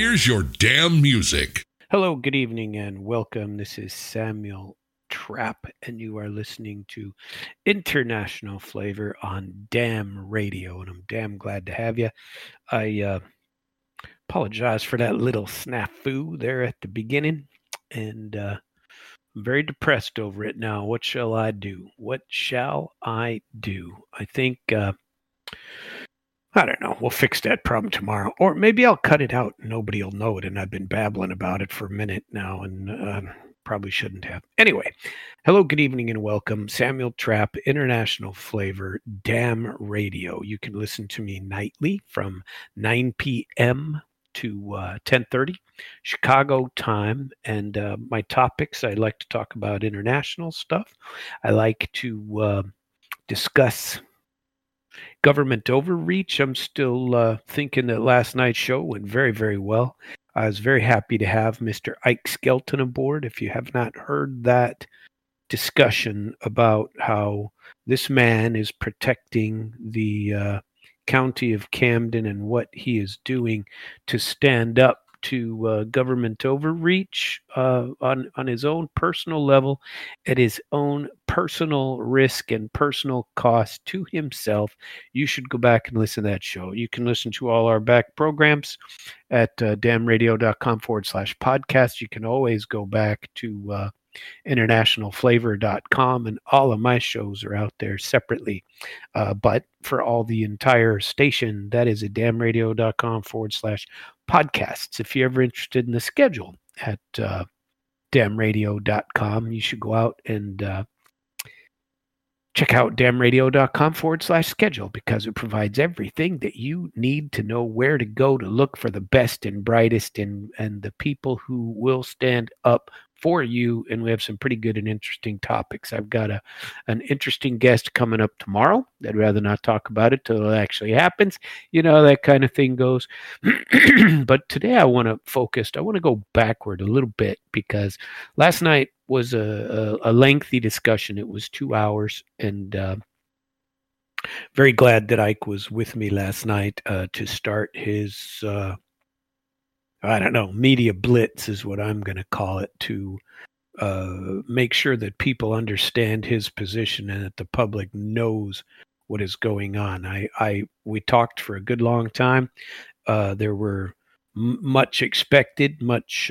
here's your damn music. Hello, good evening, and welcome. This is Samuel Trapp, and you are listening to International Flavor on Damn Radio, and I'm damn glad to have you. I apologize for that little snafu there at the beginning, and I'm very depressed over it now. What shall I do? What shall I do? I think I don't know. We'll fix that problem tomorrow. Or maybe I'll cut it out. Nobody will know it. And I've been babbling about it for a minute now and probably shouldn't have. Anyway, hello, good evening, and welcome. Samuel Trapp, International Flavor, Damn Radio. You can listen to me nightly from 9 p.m. to 10:30 Chicago time. And my topics, I like to talk about international stuff. I like to discuss government overreach. I'm still thinking that last night's show went very, very well. I was very happy to have Mr. Ike Skelton aboard. If you have not heard that discussion about how this man is protecting the county of Camden and what he is doing to stand up to government overreach on his own personal level, at his own personal risk and personal cost to himself, you should go back and listen to that show. You can listen to all our back programs at damnradio.com/podcast. You can always go back to internationalflavor.com, and all of my shows are out there separately. But for all the entire station, that is at damnradio.com/podcasts. If you're ever interested in the schedule at damnradio.com, you should go out and check out damnradio.com/schedule, because it provides everything that you need to know where to go to look for the best and brightest and the people who will stand up for you. And we have some pretty good and interesting topics. I've got an interesting guest coming up tomorrow. I'd rather not talk about it till it actually happens. You know, that kind of thing goes. But today I want to go backward a little bit, because last night was a lengthy discussion. It was 2 hours, and very glad that Ike was with me last night to start his media blitz is what I'm going to call it, to make sure that people understand his position and that the public knows what is going on. We talked for a good long time. There were much expected, much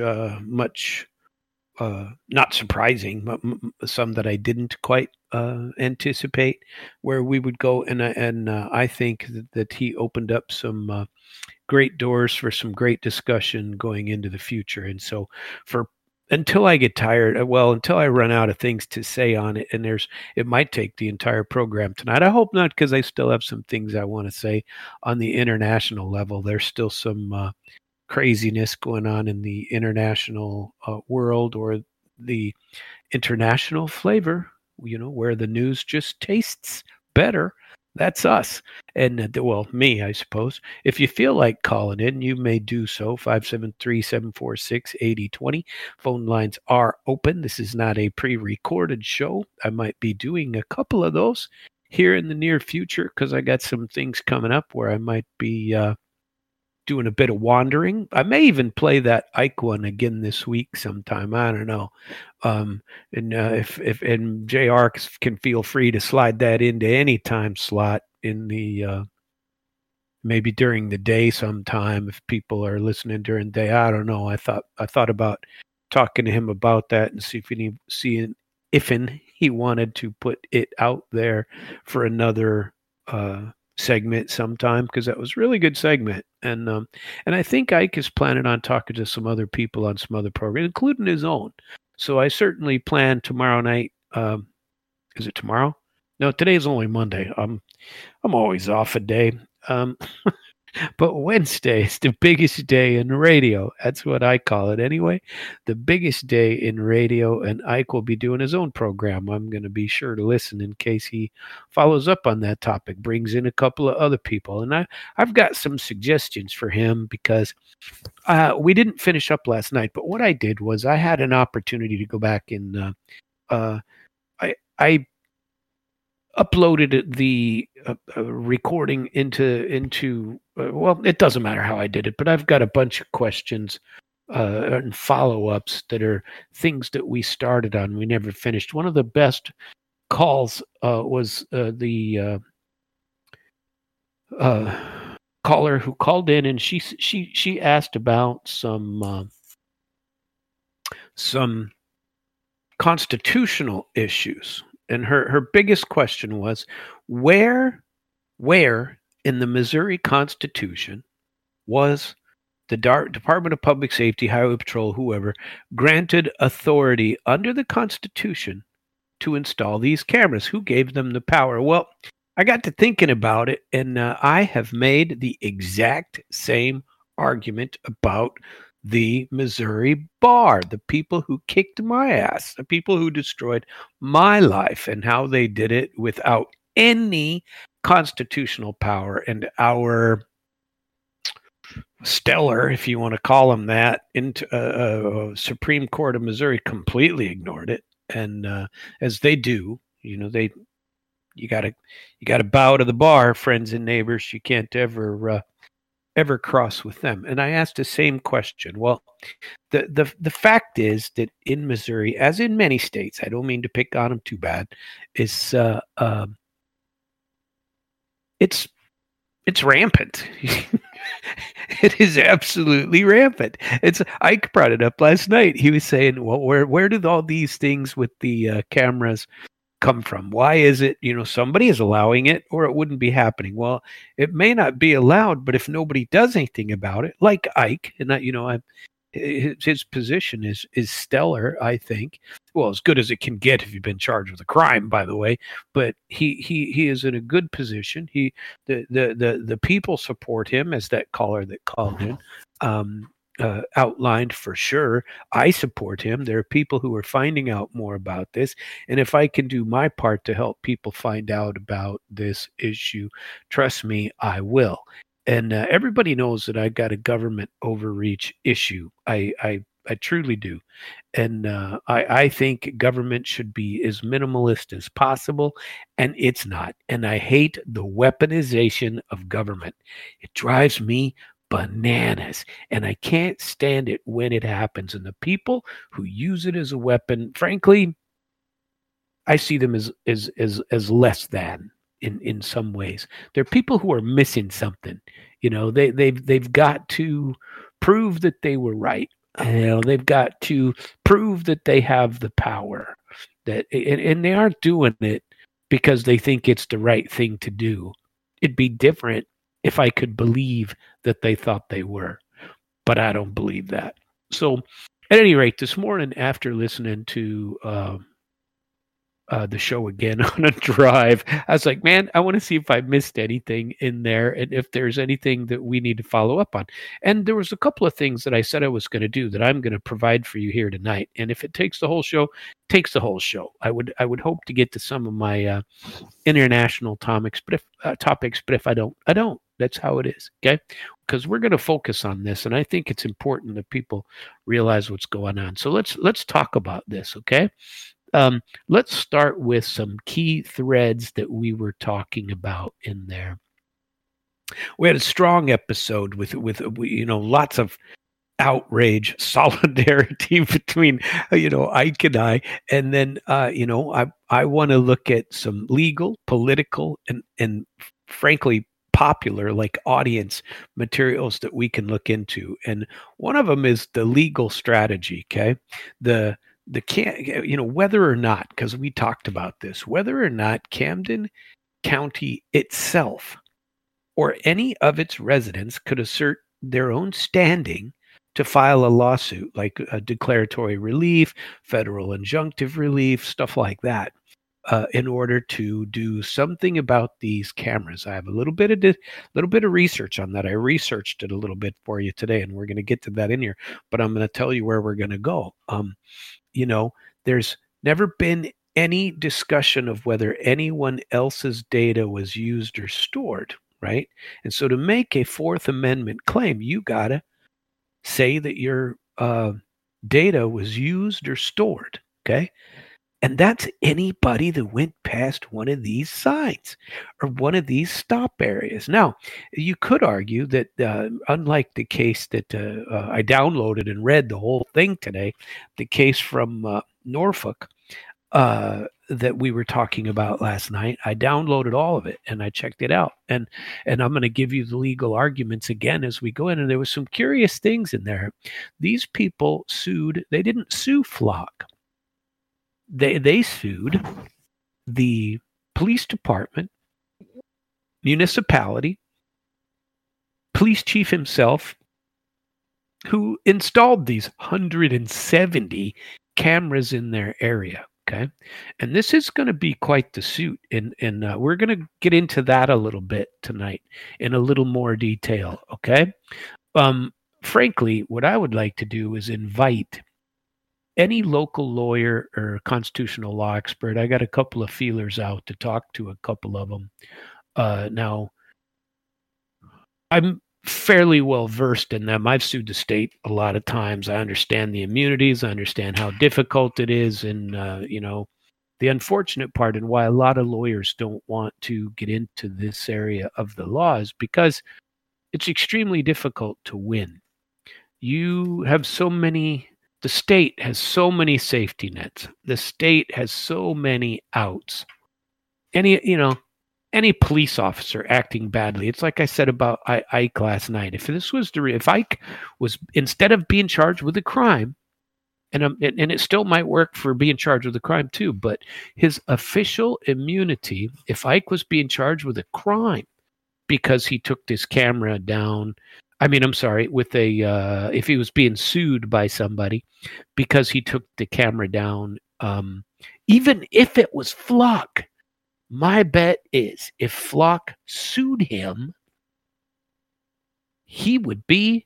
not surprising, some that I didn't quite anticipate where we would go, and I think that he opened up some great doors for some great discussion going into the future. And so until I get tired, until I run out of things to say on it, and it might take the entire program tonight. I hope not, because I still have some things I want to say on the international level. There's still some craziness going on in the international world, or the international flavor, where the news just tastes better. That's us. And, me, I suppose. If you feel like calling in, you may do so. 573-746-8020. Phone lines are open. This is not a pre-recorded show. I might be doing a couple of those here in the near future, because I got some things coming up where I might be doing a bit of wandering. I may even play that Ike one again this week sometime. I don't know. If JR can feel free to slide that into any time slot in the maybe during the day sometime, if people are listening during the day. I don't know. I thought about talking to him about that and see if he wanted to put it out there for another segment sometime, because that was a really good segment. And I think Ike is planning on talking to some other people on some other program, including his own. So I certainly plan tomorrow night. Is it tomorrow? No, today's only Monday. I'm always off a day. But Wednesday is the biggest day in radio. That's what I call it anyway. The biggest day in radio, and Ike will be doing his own program. I'm going to be sure to listen in case he follows up on that topic, brings in a couple of other people. And I've got some suggestions for him, because we didn't finish up last night. But what I did was I had an opportunity to go back and I uploaded the recording into well, it doesn't matter how I did it, but I've got a bunch of questions and follow-ups that are things that we started on, we never finished. One of the best calls was the caller who called in, and she asked about some constitutional issues, and her biggest question was where in the Missouri Constitution was the Department of Public Safety, Highway Patrol, whoever, granted authority under the Constitution to install these cameras? Who gave them the power? Well, I got to thinking about it, and I have made the exact same argument about the Missouri bar, the people who kicked my ass, the people who destroyed my life, and how they did it without any constitutional power. And our stellar, if you want to call them that, into Supreme Court of Missouri completely ignored it. And as they do, you gotta bow to the bar, friends and neighbors. You can't ever cross with them. And I asked the same question. Well, the fact is that in Missouri, as in many states, I don't mean to pick on them too bad, is it's rampant. It is absolutely rampant. Ike brought it up last night. He was saying, well, where did all these things with the cameras come from? Why is it, somebody is allowing it, or it wouldn't be happening? Well, it may not be allowed, but if nobody does anything about it, like Ike, and his position is stellar, I think. Well, as good as it can get if you've been charged with a crime, by the way. But he is in a good position. The people support him, as that caller that called in outlined for sure. I support him. There are people who are finding out more about this, and if I can do my part to help people find out about this issue, trust me, I will. And everybody knows that I got a government overreach issue. I truly do. And I think government should be as minimalist as possible, and it's not. And I hate the weaponization of government. It drives me bananas, and I can't stand it when it happens. And the people who use it as a weapon, frankly, I see them as less than. In some ways, they're people who are missing something. They've got to prove that they were right. They've got to prove that they have the power. And they aren't doing it because they think it's the right thing to do. It'd be different if I could believe that they thought they were, but I don't believe that. So, at any rate, this morning after listening to the show again on a drive, I was like, man, I want to see if I missed anything in there and if there's anything that we need to follow up on. And there was a couple of things that I said I was going to do that I'm going to provide for you here tonight. And if it takes the whole show, it takes the whole show. I would hope to get to some of my international topics, but if I don't, I don't. That's how it is, okay? Because we're going to focus on this, and I think it's important that people realize what's going on. So let's talk about this, okay? Let's start with some key threads that we were talking about in there. We had a strong episode with lots of outrage, solidarity between Ike and I, and then I want to look at some legal, political, and frankly popular, like audience materials that we can look into. And one of them is the legal strategy. Okay, whether or not, because we talked about this, whether or not Camden County itself or any of its residents could assert their own standing to file a lawsuit, like a declaratory relief, federal injunctive relief, stuff like that, in order to do something about these cameras. I have a little bit of research on that. I researched it a little bit for you today, and we're going to get to that in here. But I'm going to tell you where we're going to go. There's never been any discussion of whether anyone else's data was used or stored, right? And so to make a Fourth Amendment claim, you got to say that your data was used or stored, okay? And that's anybody that went past one of these signs or one of these stop areas. Now, you could argue that, unlike the case that I downloaded and read the whole thing today, the case from Norfolk that we were talking about last night, I downloaded all of it and I checked it out. And I'm going to give you the legal arguments again as we go in. And there was some curious things in there. These people sued. They didn't sue Flock. They sued the police department, municipality, police chief himself, who installed these 170 cameras in their area. Okay. And this is going to be quite the suit. And we're going to get into that a little bit tonight in a little more detail. Okay. Frankly, what I would like to do is invite any local lawyer or constitutional law expert. I got a couple of feelers out to talk to a couple of them. Now, I'm fairly well versed in them. I've sued the state a lot of times. I understand the immunities. I understand how difficult it is. And, the unfortunate part and why a lot of lawyers don't want to get into this area of the law is because it's extremely difficult to win. You have so many... The state has so many safety nets. The state has so many outs. Any police officer acting badly. It's like I said about Ike last night. If Ike was, instead of being charged with a crime, and it still might work for being charged with a crime too, but his official immunity, if Ike was being charged with a crime because he took this camera down, if he was being sued by somebody because he took the camera down, even if it was Flock, my bet is if Flock sued him, he would be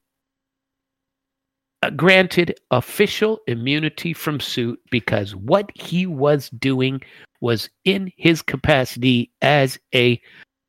granted official immunity from suit because what he was doing was in his capacity as a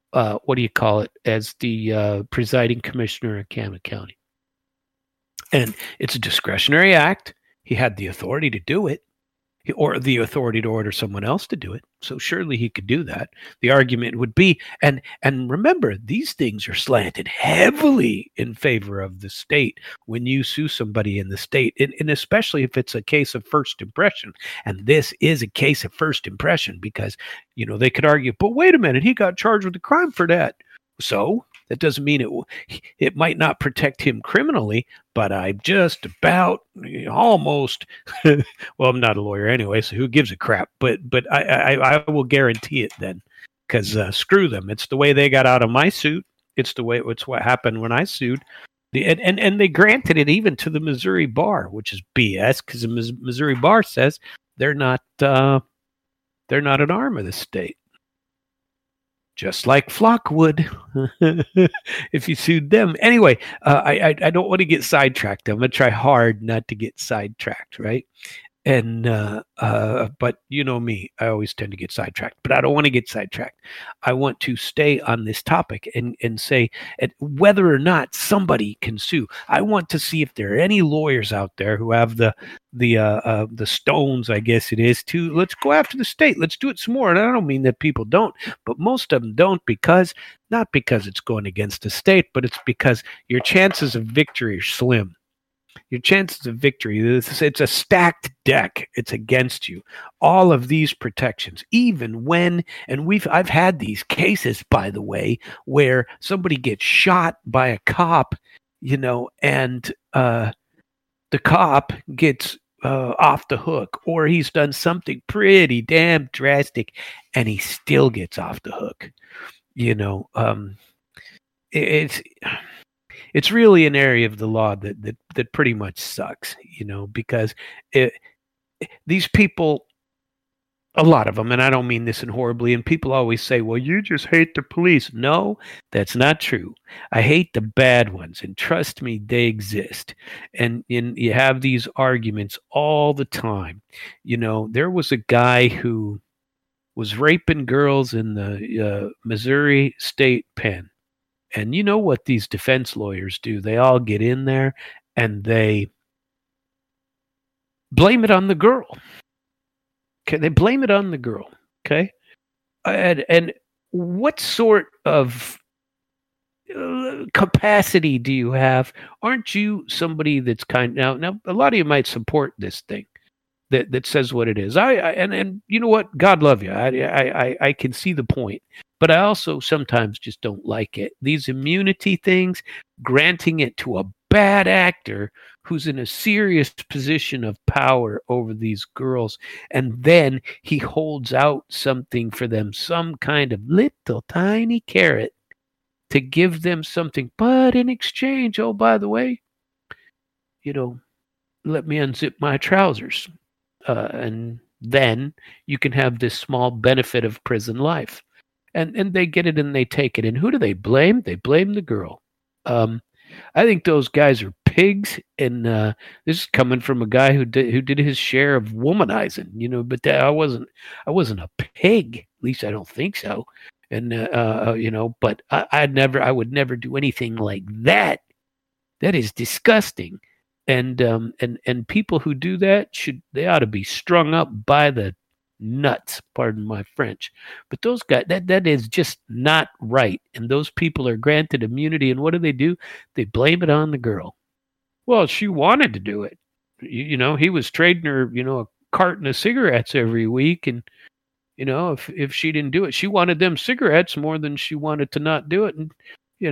as the presiding commissioner of Camet County. And it's a discretionary act. He had the authority to do it, or the authority to order someone else to do it. So surely he could do that. The argument would be, and remember, these things are slanted heavily in favor of the state when you sue somebody in the state, and especially if it's a case of first impression. And this is a case of first impression because, they could argue, but wait a minute, he got charged with a crime for that. So that doesn't mean it might not protect him criminally, but I'm just about almost, well, I'm not a lawyer anyway, so who gives a crap? But I will guarantee it then, because screw them. It's the way they got out of my suit. It's what happened when I sued. And they granted it even to the Missouri bar, which is BS, because the Missouri bar says they're not an arm of the state. Just like Flock would if you sued them. Anyway, I don't want to get sidetracked. I'm going to try hard not to get sidetracked, right? And but you know me, I always tend to get sidetracked. But I don't want to get sidetracked. I want to stay on this topic and say whether or not somebody can sue. I want to see if there are any lawyers out there who have the stones, I guess it is, to let's go after the state. Let's do it some more. And I don't mean that people don't, but most of them don't not because it's going against the state, but it's because your chances of victory are slim. Your chances of victory, it's a stacked deck. It's against you. All of these protections, even when, and I've had these cases, by the way, where somebody gets shot by a cop, and the cop gets off the hook, or he's done something pretty damn drastic, and he still gets off the hook. It's really an area of the law that pretty much sucks, because these people, a lot of them, and I don't mean this in horribly, and people always say, well, you just hate the police. No, that's not true. I hate the bad ones, and trust me, they exist. And you have these arguments all the time. There was a guy who was raping girls in the Missouri State Pen. And you know what these defense lawyers do? They all get in there and they blame it on the girl. Okay, they blame it on the girl. Okay, and what sort of capacity do you have? Aren't you somebody that's now? A lot of you might support this thing that says what it is. And you know what? God love you. I can see the point, but I also sometimes just don't like it. These immunity things, granting it to a bad actor who's in a serious position of power over these girls, and then he holds out something for them, some kind of little tiny carrot to give them something, but in exchange, oh, by the way, let me unzip my trousers. And then you can have this small benefit of prison life. And they get it and they take it. And who do they blame? They blame the girl. I think those guys are pigs, and this is coming from a guy who did his share of womanizing, But I wasn't a pig. At least I don't think so. And but I would never do anything like that. That is disgusting. And people who do that they ought to be strung up by the nuts, pardon my French. But those guys, that is just not right. And those people are granted immunity, and what do? They blame it on the girl. Well, she wanted to do it. He was trading her, a carton of cigarettes every week, and if she didn't do it, she wanted them cigarettes more than she wanted to not do it. And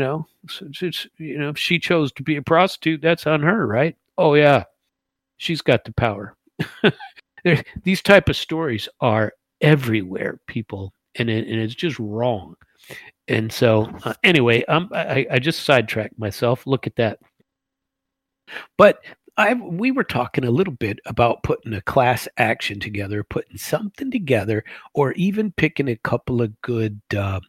if she chose to be a prostitute, that's on her, right? Oh yeah, she's got the power. These type of stories are everywhere, people, and it's just wrong. And so, anyway, I just sidetracked myself. Look at that. But we were talking a little bit about putting a class action together, putting something together, or even picking a couple of good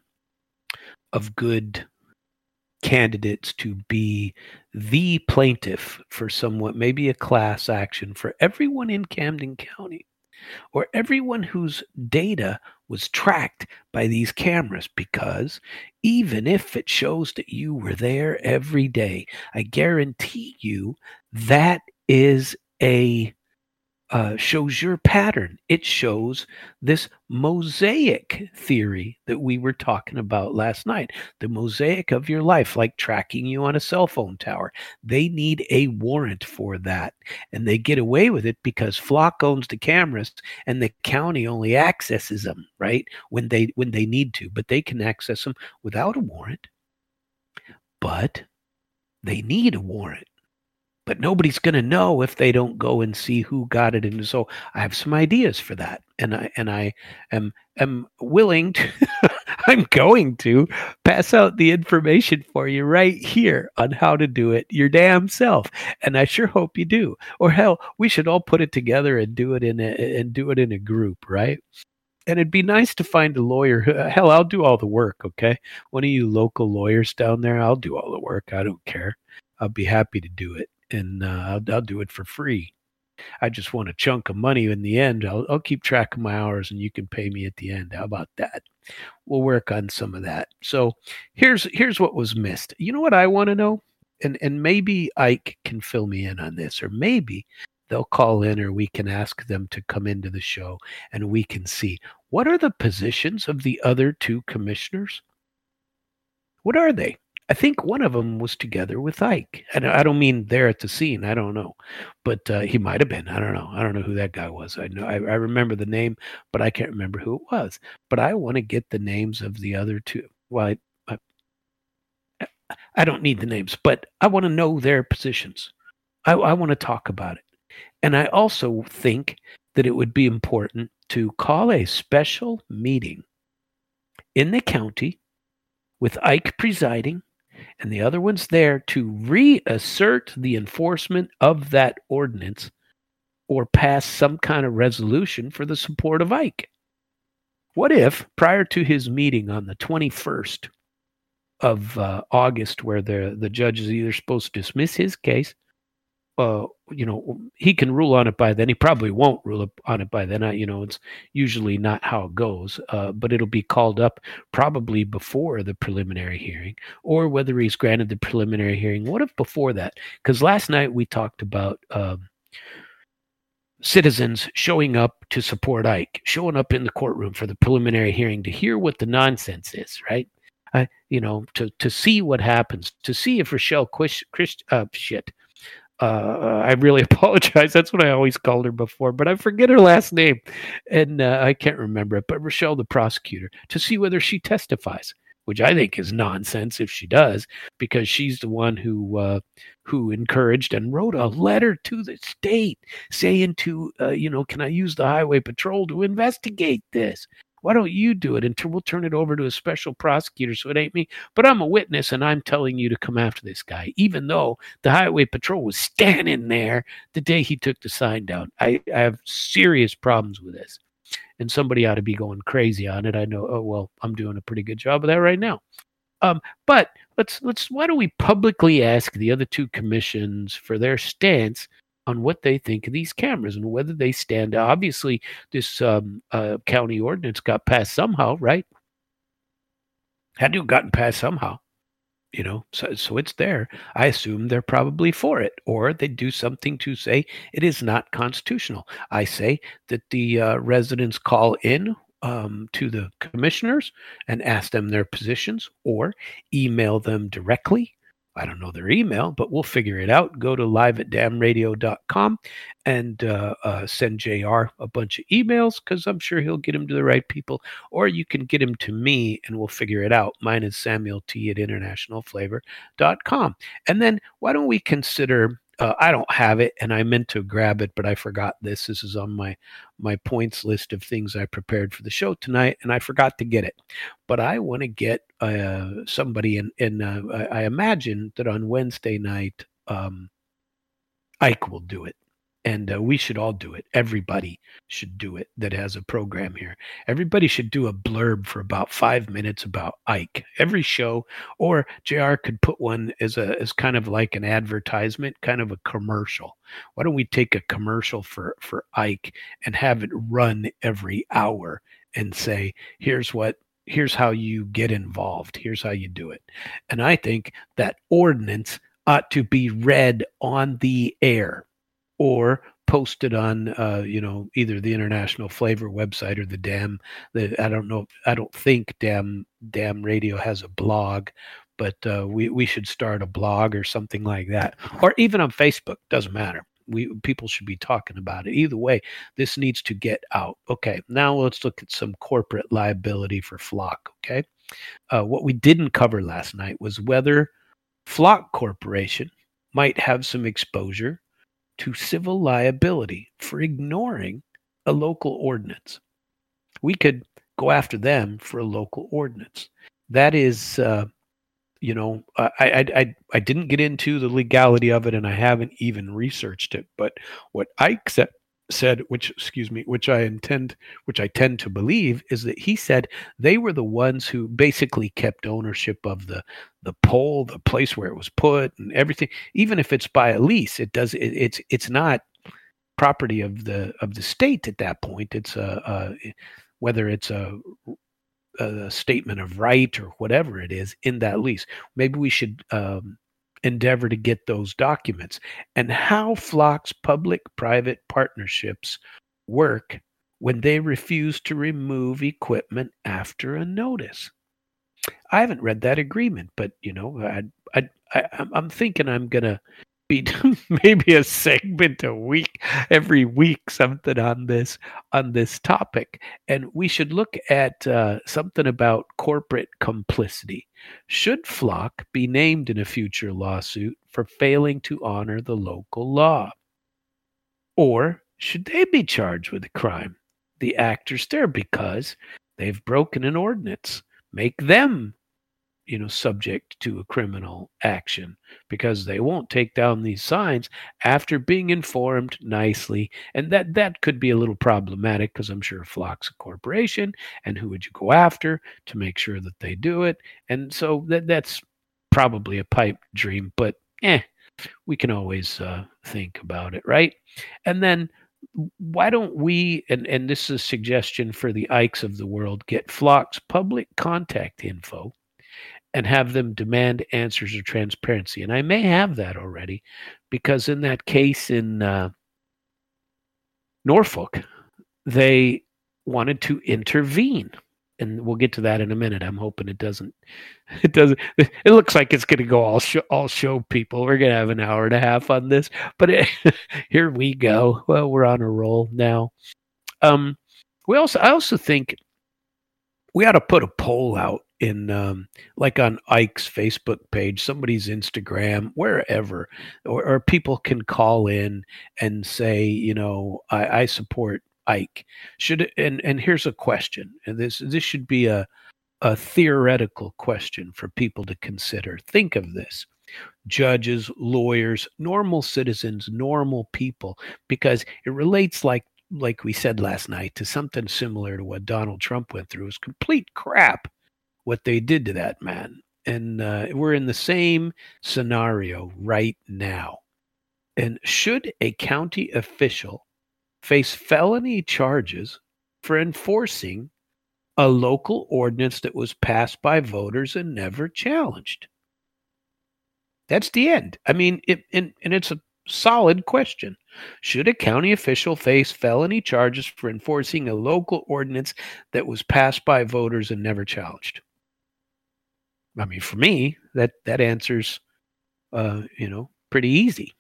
candidates to be the plaintiff for somewhat, maybe a class action for everyone in Camden County, or everyone whose data was tracked by these cameras, because even if it shows that you were there every day, I guarantee you that is shows your pattern. It shows this mosaic theory that we were talking about last night, the mosaic of your life, like tracking you on a cell phone tower. They need a warrant for that, and they get away with it because Flock owns the cameras and the county only accesses them, right, when they need to, but they can access them without a warrant. But they need a warrant. But nobody's going to know if they don't go and see who got it. And so I have some ideas for that. And I am willing to, I'm going to pass out the information for you right here on how to do it your damn self. And I sure hope you do. Or hell, we should all put it together and do it in a group, right? And it'd be nice to find a lawyer. Hell, I'll do all the work, okay? One of you local lawyers down there, I'll do all the work. I don't care. I'll be happy to do it. And I'll do it for free. I just want a chunk of money in the end. I'll keep track of my hours, and you can pay me at the end. How about that? We'll work on some of that. So here's what was missed. You know what I want to know? And maybe Ike can fill me in on this, or maybe they'll call in, or we can ask them to come into the show, and we can see what are the positions of the other two commissioners. What are they? I think one of them was together with Ike. And I don't mean there at the scene. I don't know. But he might have been. I don't know. I don't know who that guy was. I remember the name, but I can't remember who it was. But I want to get the names of the other two. Well, I don't need the names, but I want to know their positions. I want to talk about it. And I also think that it would be important to call a special meeting in the county with Ike presiding, and the other one's there to reassert the enforcement of that ordinance or pass some kind of resolution for the support of Ike. What if, prior to his meeting on the 21st of August, where the judge is either supposed to dismiss his case, he can rule on it by then. He probably won't rule on it by then. It's usually not how it goes, but it'll be called up probably before the preliminary hearing, or whether he's granted the preliminary hearing. What if before that? Because last night we talked about citizens showing up to support Ike, showing up in the courtroom for the preliminary hearing to hear what the nonsense is, right? To see what happens, to see if Rochelle I really apologize. That's what I always called her before, but I forget her last name, and I can't remember it. But Rochelle, the prosecutor, to see whether she testifies, which I think is nonsense if she does, because she's the one who encouraged and wrote a letter to the state saying can I use the highway patrol to investigate this? Why don't you do it? And we'll turn it over to a special prosecutor, so it ain't me. But I'm a witness, and I'm telling you to come after this guy, even though the highway patrol was standing there the day he took the sign down. I have serious problems with this, and somebody ought to be going crazy on it. I know. Oh well, I'm doing a pretty good job of that right now. But let's. Why don't we publicly ask the other two commissions for their stance on what they think of these cameras and whether they stand. Obviously, this county ordinance got passed somehow, right? Had to have gotten passed somehow, so it's there. I assume they're probably for it, or they do something to say it is not constitutional. I say that the residents call in to the commissioners and ask them their positions, or email them directly. I don't know their email, but we'll figure it out. Go to live@damradio.com and send JR a bunch of emails, because I'm sure he'll get them to the right people. Or you can get them to me and we'll figure it out. Mine is samuelt@internationalflavor.com. And then why don't we consider, I don't have it and I meant to grab it, but I forgot this. This is on my points list of things I prepared for the show tonight, and I forgot to get it. But I want to get somebody, and I imagine that on Wednesday night, Ike will do it. And we should all do it. Everybody should do it that has a program here. Everybody should do a blurb for about 5 minutes about Ike. Every show, or JR could put one as kind of like an advertisement, kind of a commercial. Why don't we take a commercial for Ike and have it run every hour and say, here's how you get involved. Here's how you do it. And I think that ordinance ought to be read on the air, or posted on either the International Flavor website or I don't know. I don't think Damn Radio has a blog, but we should start a blog or something like that, or even on Facebook. Doesn't matter. People should be talking about it. Either way, this needs to get out. Okay, now let's look at some corporate liability for Flock. Okay, what we didn't cover last night was whether Flock Corporation might have some exposure to civil liability for ignoring a local ordinance. We could go after them for a local ordinance. That is, I didn't get into the legality of it, and I haven't even researched it. But what Ike said, which I tend to believe, is that he said they were the ones who basically kept ownership of the pole, the place where it was put, and everything. Even if it's by a lease, it's not property of the state at that point. It's whether it's a statement of right or whatever it is in that lease. Maybe we should endeavor to get those documents, and how Flock's public-private partnerships work when they refuse to remove equipment after a notice. I haven't read that agreement, but I'm thinking I'm gonna be maybe a segment every week, something on this topic, and we should look at something about corporate complicity. Should Flock be named in a future lawsuit for failing to honor the local law, or should they be charged with a crime? The actors there, because they've broken an ordinance, make them subject to a criminal action, because they won't take down these signs after being informed nicely. And that could be a little problematic, because I'm sure Flock's a corporation, and who would you go after to make sure that they do it? And so that's probably a pipe dream, but we can always think about it, right? And then why don't we, and this is a suggestion for the Ikes of the world, get Flock's public contact info and have them demand answers or transparency. And I may have that already, because in that case in Norfolk, they wanted to intervene. And we'll get to that in a minute. I'm hoping it doesn't. It doesn't. It looks like it's going to go all show people. We're going to have an hour and a half on this, but here we go. Well, we're on a roll now. I also think we ought to put a poll out in like on Ike's Facebook page, somebody's Instagram, wherever, or people can call in and say, I support Ike. And here's a question, and this should be a theoretical question for people to consider. Think of this: judges, lawyers, normal citizens, normal people, because it relates like we said last night to something similar to what Donald Trump went through. It was complete crap what they did to that man. And we're in the same scenario right now. And should a county official face felony charges for enforcing a local ordinance that was passed by voters and never challenged? That's the end. I mean, and it's a solid question. Should a county official face felony charges for enforcing a local ordinance that was passed by voters and never challenged? I mean, for me, that answer's, pretty easy.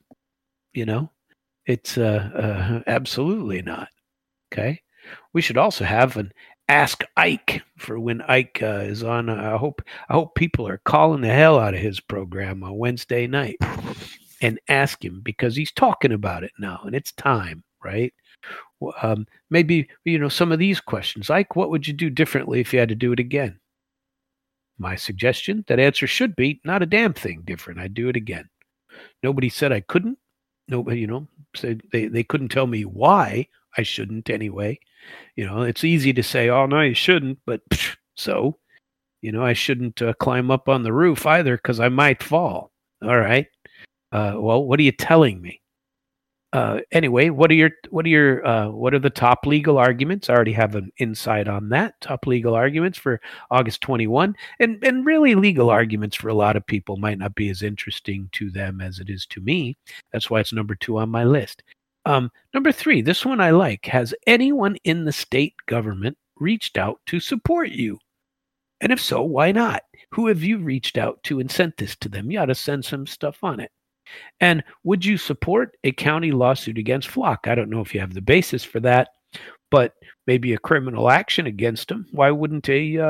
It's absolutely not. Okay. We should also have an Ask Ike for when Ike is on. I hope people are calling the hell out of his program on Wednesday night and ask him, because he's talking about it now and it's time, right? Maybe, some of these questions. Ike, what would you do differently if you had to do it again? My suggestion, that answer should be not a damn thing different. I'd do it again. Nobody said I couldn't. Nobody, said they couldn't tell me why I shouldn't anyway. It's easy to say, oh, no, you shouldn't. But so, I shouldn't climb up on the roof either because I might fall. All right. Well, what are you telling me? Anyway, what are the top legal arguments? I already have an insight on that. Top legal arguments for August 21, and really legal arguments for a lot of people might not be as interesting to them as it is to me. That's why it's number 2 on my list. Number 3, this one I like. Has anyone in the state government reached out to support you? And if so, why not? Who have you reached out to and sent this to them? You ought to send some stuff on it. And would you support a county lawsuit against Flock? I don't know if you have the basis for that, but maybe a criminal action against him. Why wouldn't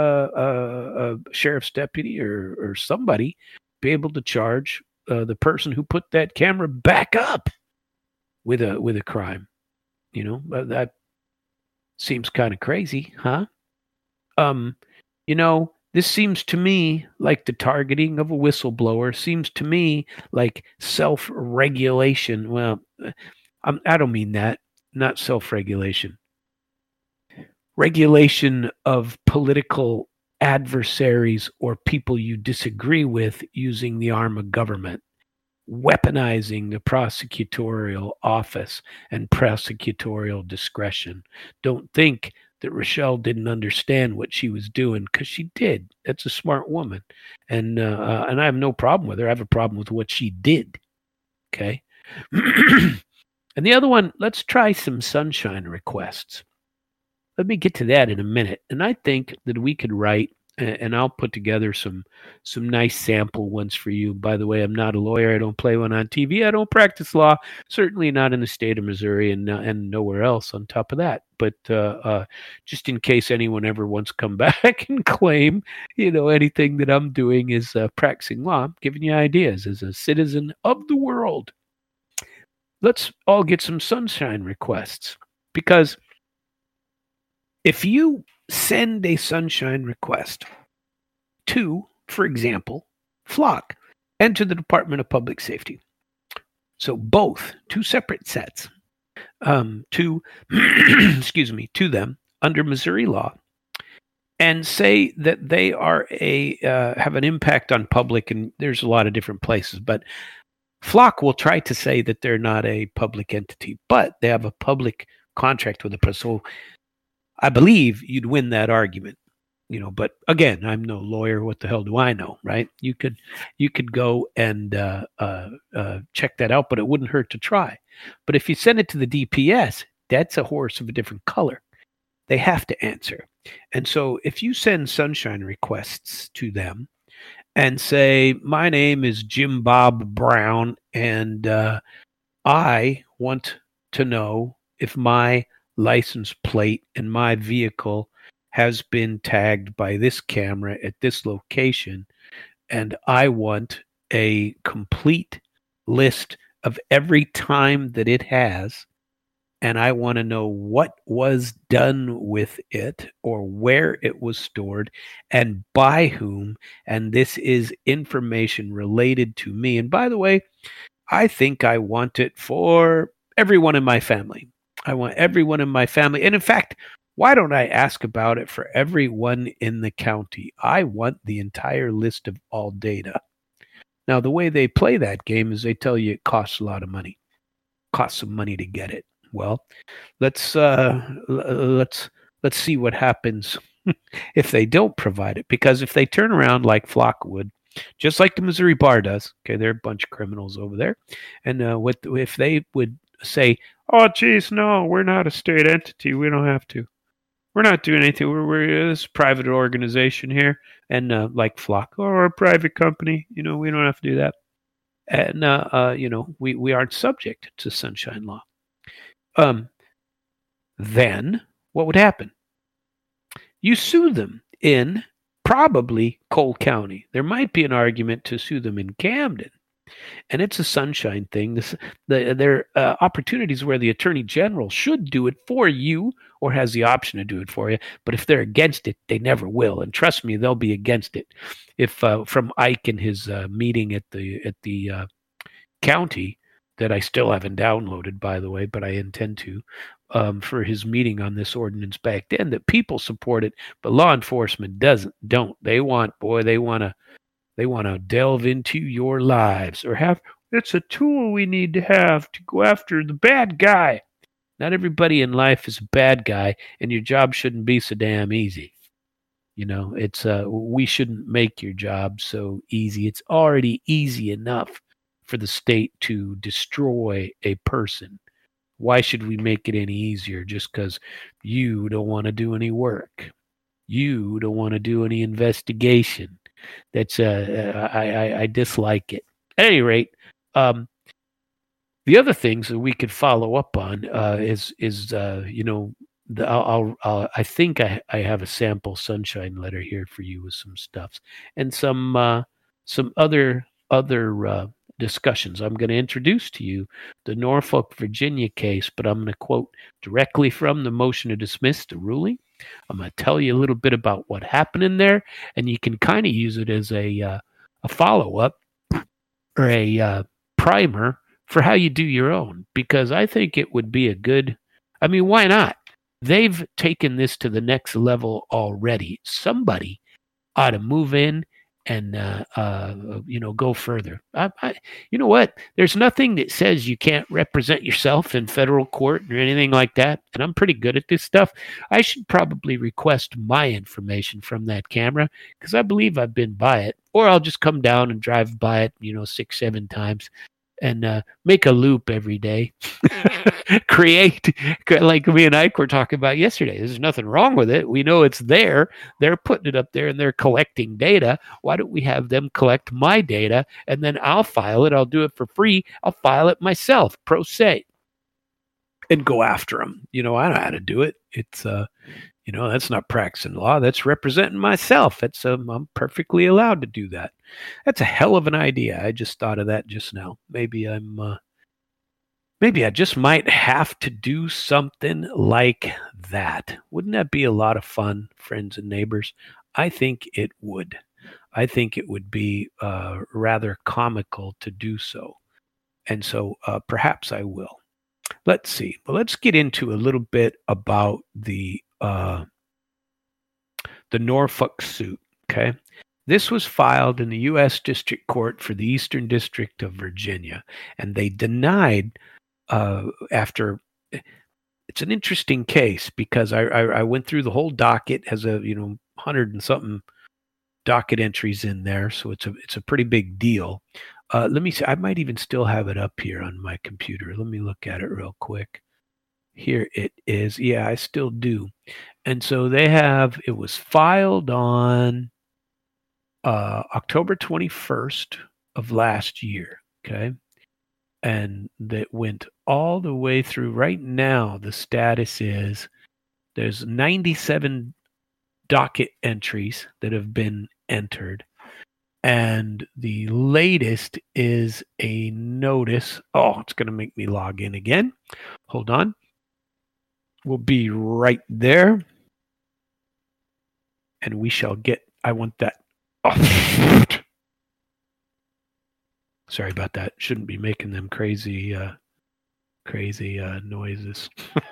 a sheriff's deputy or somebody be able to charge the person who put that camera back up with a crime? That seems kind of crazy, huh? This seems to me like the targeting of a whistleblower, seems to me like self-regulation. Well, I don't mean that, not self-regulation. Regulation of political adversaries or people you disagree with using the arm of government, weaponizing the prosecutorial office and prosecutorial discretion. Don't think that Rochelle didn't understand what she was doing, because she did. That's a smart woman. And I have no problem with her. I have a problem with what she did. Okay. And the other one, let's try some sunshine requests. Let me get to that in a minute. And I think that we could write, and I'll put together some nice sample ones for you. By the way, I'm not a lawyer. I don't play one on TV. I don't practice law. Certainly not in the state of Missouri, and nowhere else on top of that. But just in case anyone ever wants to come back and claim, anything that I'm doing is practicing law, I'm giving you ideas as a citizen of the world. Let's all get some sunshine requests, because if you send a sunshine request to, for example, Flock and to the Department of Public Safety, so both, 2 separate sets, to them under Missouri law, and say that they are have an impact on public, and there's a lot of different places, but Flock will try to say that they're not a public entity, but they have a public contract with the press. So I believe you'd win that argument, but again, I'm no lawyer. What the hell do I know, right? You could go and check that out, but it wouldn't hurt to try. But if you send it to the DPS, that's a horse of a different color. They have to answer. And so if you send sunshine requests to them and say, my name is Jim Bob Brown, and I want to know if my license plate in my vehicle has been tagged by this camera at this location, and I want a complete list of every time that it has, and I want to know what was done with it or where it was stored and by whom. And this is information related to me. And by the way, I think I want it for everyone in my family. I want everyone in my family. And in fact, why don't I ask about it for everyone in the county? I want the entire list of all data. Now, the way they play that game is they tell you it costs a lot of money. Costs some money to get it. Well, let's see what happens if they don't provide it. Because if they turn around like Flock would, just like the Missouri Bar does, okay, they're a bunch of criminals over there, and if they would say, "Oh, geez, no, we're not a state entity. We don't have to. We're not doing anything. We're this private organization here," and like Flock or a private company, we don't have to do that, and we aren't subject to Sunshine Law. Then what would happen? You sue them in probably Cole County. There might be an argument to sue them in Camden. And it's a sunshine thing. There are opportunities where the Attorney General should do it for you or has the option to do it for you. But if they're against it, they never will. And trust me, they'll be against it. If from Ike and his meeting at the county, that I still haven't downloaded, by the way, but I intend to, for his meeting on this ordinance back then, that people support it, but law enforcement don't. They want to delve into your lives or have, it's a tool we need to have to go after the bad guy. Not everybody in life is a bad guy, and your job shouldn't be so damn easy. It's we shouldn't make your job so easy. It's already easy enough for the state to destroy a person. Why should we make it any easier just because you don't want to do any work? You don't want to do any investigation. That's I dislike it. At any rate, the other things that we could follow up on is I think I have a sample sunshine letter here for you with some stuff and some other discussions. I'm going to introduce to you the Norfolk, Virginia case, but I'm going to quote directly from the motion to dismiss the ruling. I'm going to tell you a little bit about what happened in there, and you can kind of use it as a follow-up or a primer for how you do your own, because I think it would be why not? They've taken this to the next level already. Somebody ought to move in and go further. You know what? There's nothing that says you can't represent yourself in federal court or anything like that, and I'm pretty good at this stuff. I should probably request my information from that camera because I believe I've been by it, or I'll just come down and drive by it, 6-7 times and make a loop every day. Create, like me and Ike were talking about yesterday. There's nothing wrong with it. We know it's there. They're putting it up there and they're collecting data. Why don't we have them collect my data and then I'll file it? I'll do it for free. I'll file it myself, pro se, and go after them. I know how to do it. It's that's not practicing law. That's representing myself. I'm perfectly allowed to do that. That's a hell of an idea. I just thought of that just now. Maybe I just might have to do something like that. Wouldn't that be a lot of fun, friends and neighbors? I think it would. I think it would be rather comical to do so. And so perhaps I will. Let's see. Well, let's get into a little bit about the Norfolk suit, okay? This was filed in the U.S. District Court for the Eastern District of Virginia, and they denied after. It's an interesting case because I went through the whole docket, has 100 and something docket entries in there, so it's a pretty big deal. Let me see. I might even still have it up here on my computer. Let me look at it real quick. Here it is. Yeah, I still do. And so it was filed on October 21st of last year. Okay. And that went all the way through. Right now, the status is there's 97 docket entries that have been entered. And the latest is a notice. Oh, it's going to make me log in again. Hold on. We'll be right there. And we shall get, I want that. Oh. Sorry about that. Shouldn't be making them crazy noises.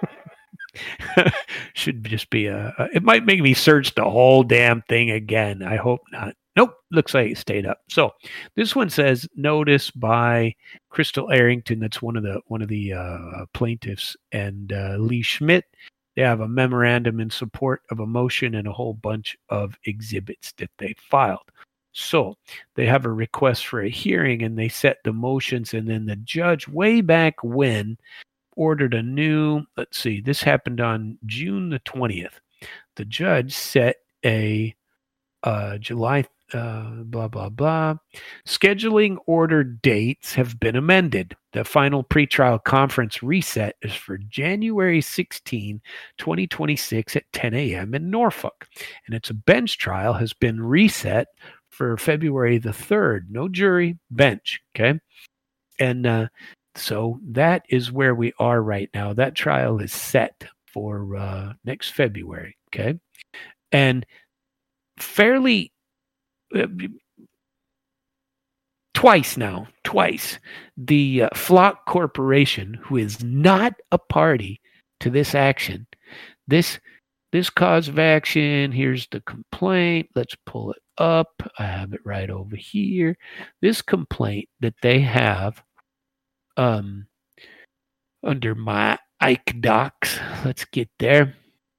Should just be it might make me search the whole damn thing again. I hope not. Nope, looks like it stayed up. So this one says notice by Crystal Arrington. That's one of the plaintiffs, and Lee Schmidt. They have a memorandum in support of a motion and a whole bunch of exhibits that they filed. So they have a request for a hearing, and they set the motions, and then the judge, way back when, ordered a new, let's see, this happened on June the 20th. The judge set a July, blah, blah, blah. Scheduling order dates have been amended. The final pretrial conference reset is for January 16, 2026 at 10 a.m. in Norfolk. And its bench trial has been reset for February the 3rd. No jury, bench, okay? And so that is where we are right now. That trial is set for next February, okay? And fairly twice, the Flock Corporation, who is not a party to this action, this cause of action, here's the complaint. Let's pull it up. I have it right over here. This complaint that they have under my Ike docs, let's get there.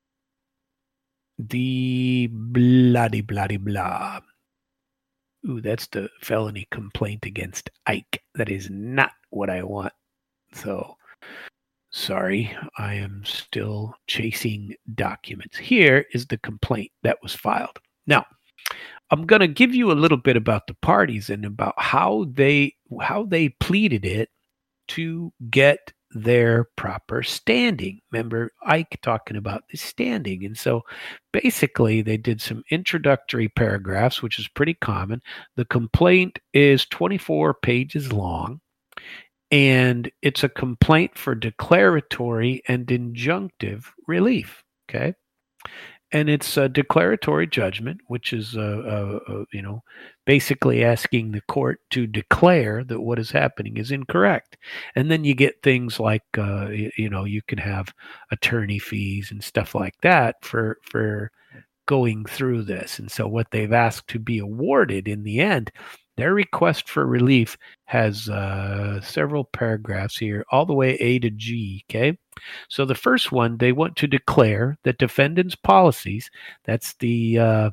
The bloody blah. Ooh, that's the felony complaint against Ike. That is not what I want. So, sorry, I am still chasing documents. Here is the complaint that was filed. Now, I'm going to give you a little bit about the parties and about how they pleaded it to get their proper standing. Remember Ike talking about the standing. And so basically they did some introductory paragraphs, which is pretty common. The complaint is 24 pages long, and it's a complaint for declaratory and injunctive relief. Okay. And it's a declaratory judgment, which is, basically asking the court to declare that what is happening is incorrect. And then you get things like, you can have attorney fees and stuff like that for going through this. And so what they've asked to be awarded in the end, their request for relief has several paragraphs here, all the way A to G, okay? So the first one, they want to declare that defendants' policies, that's the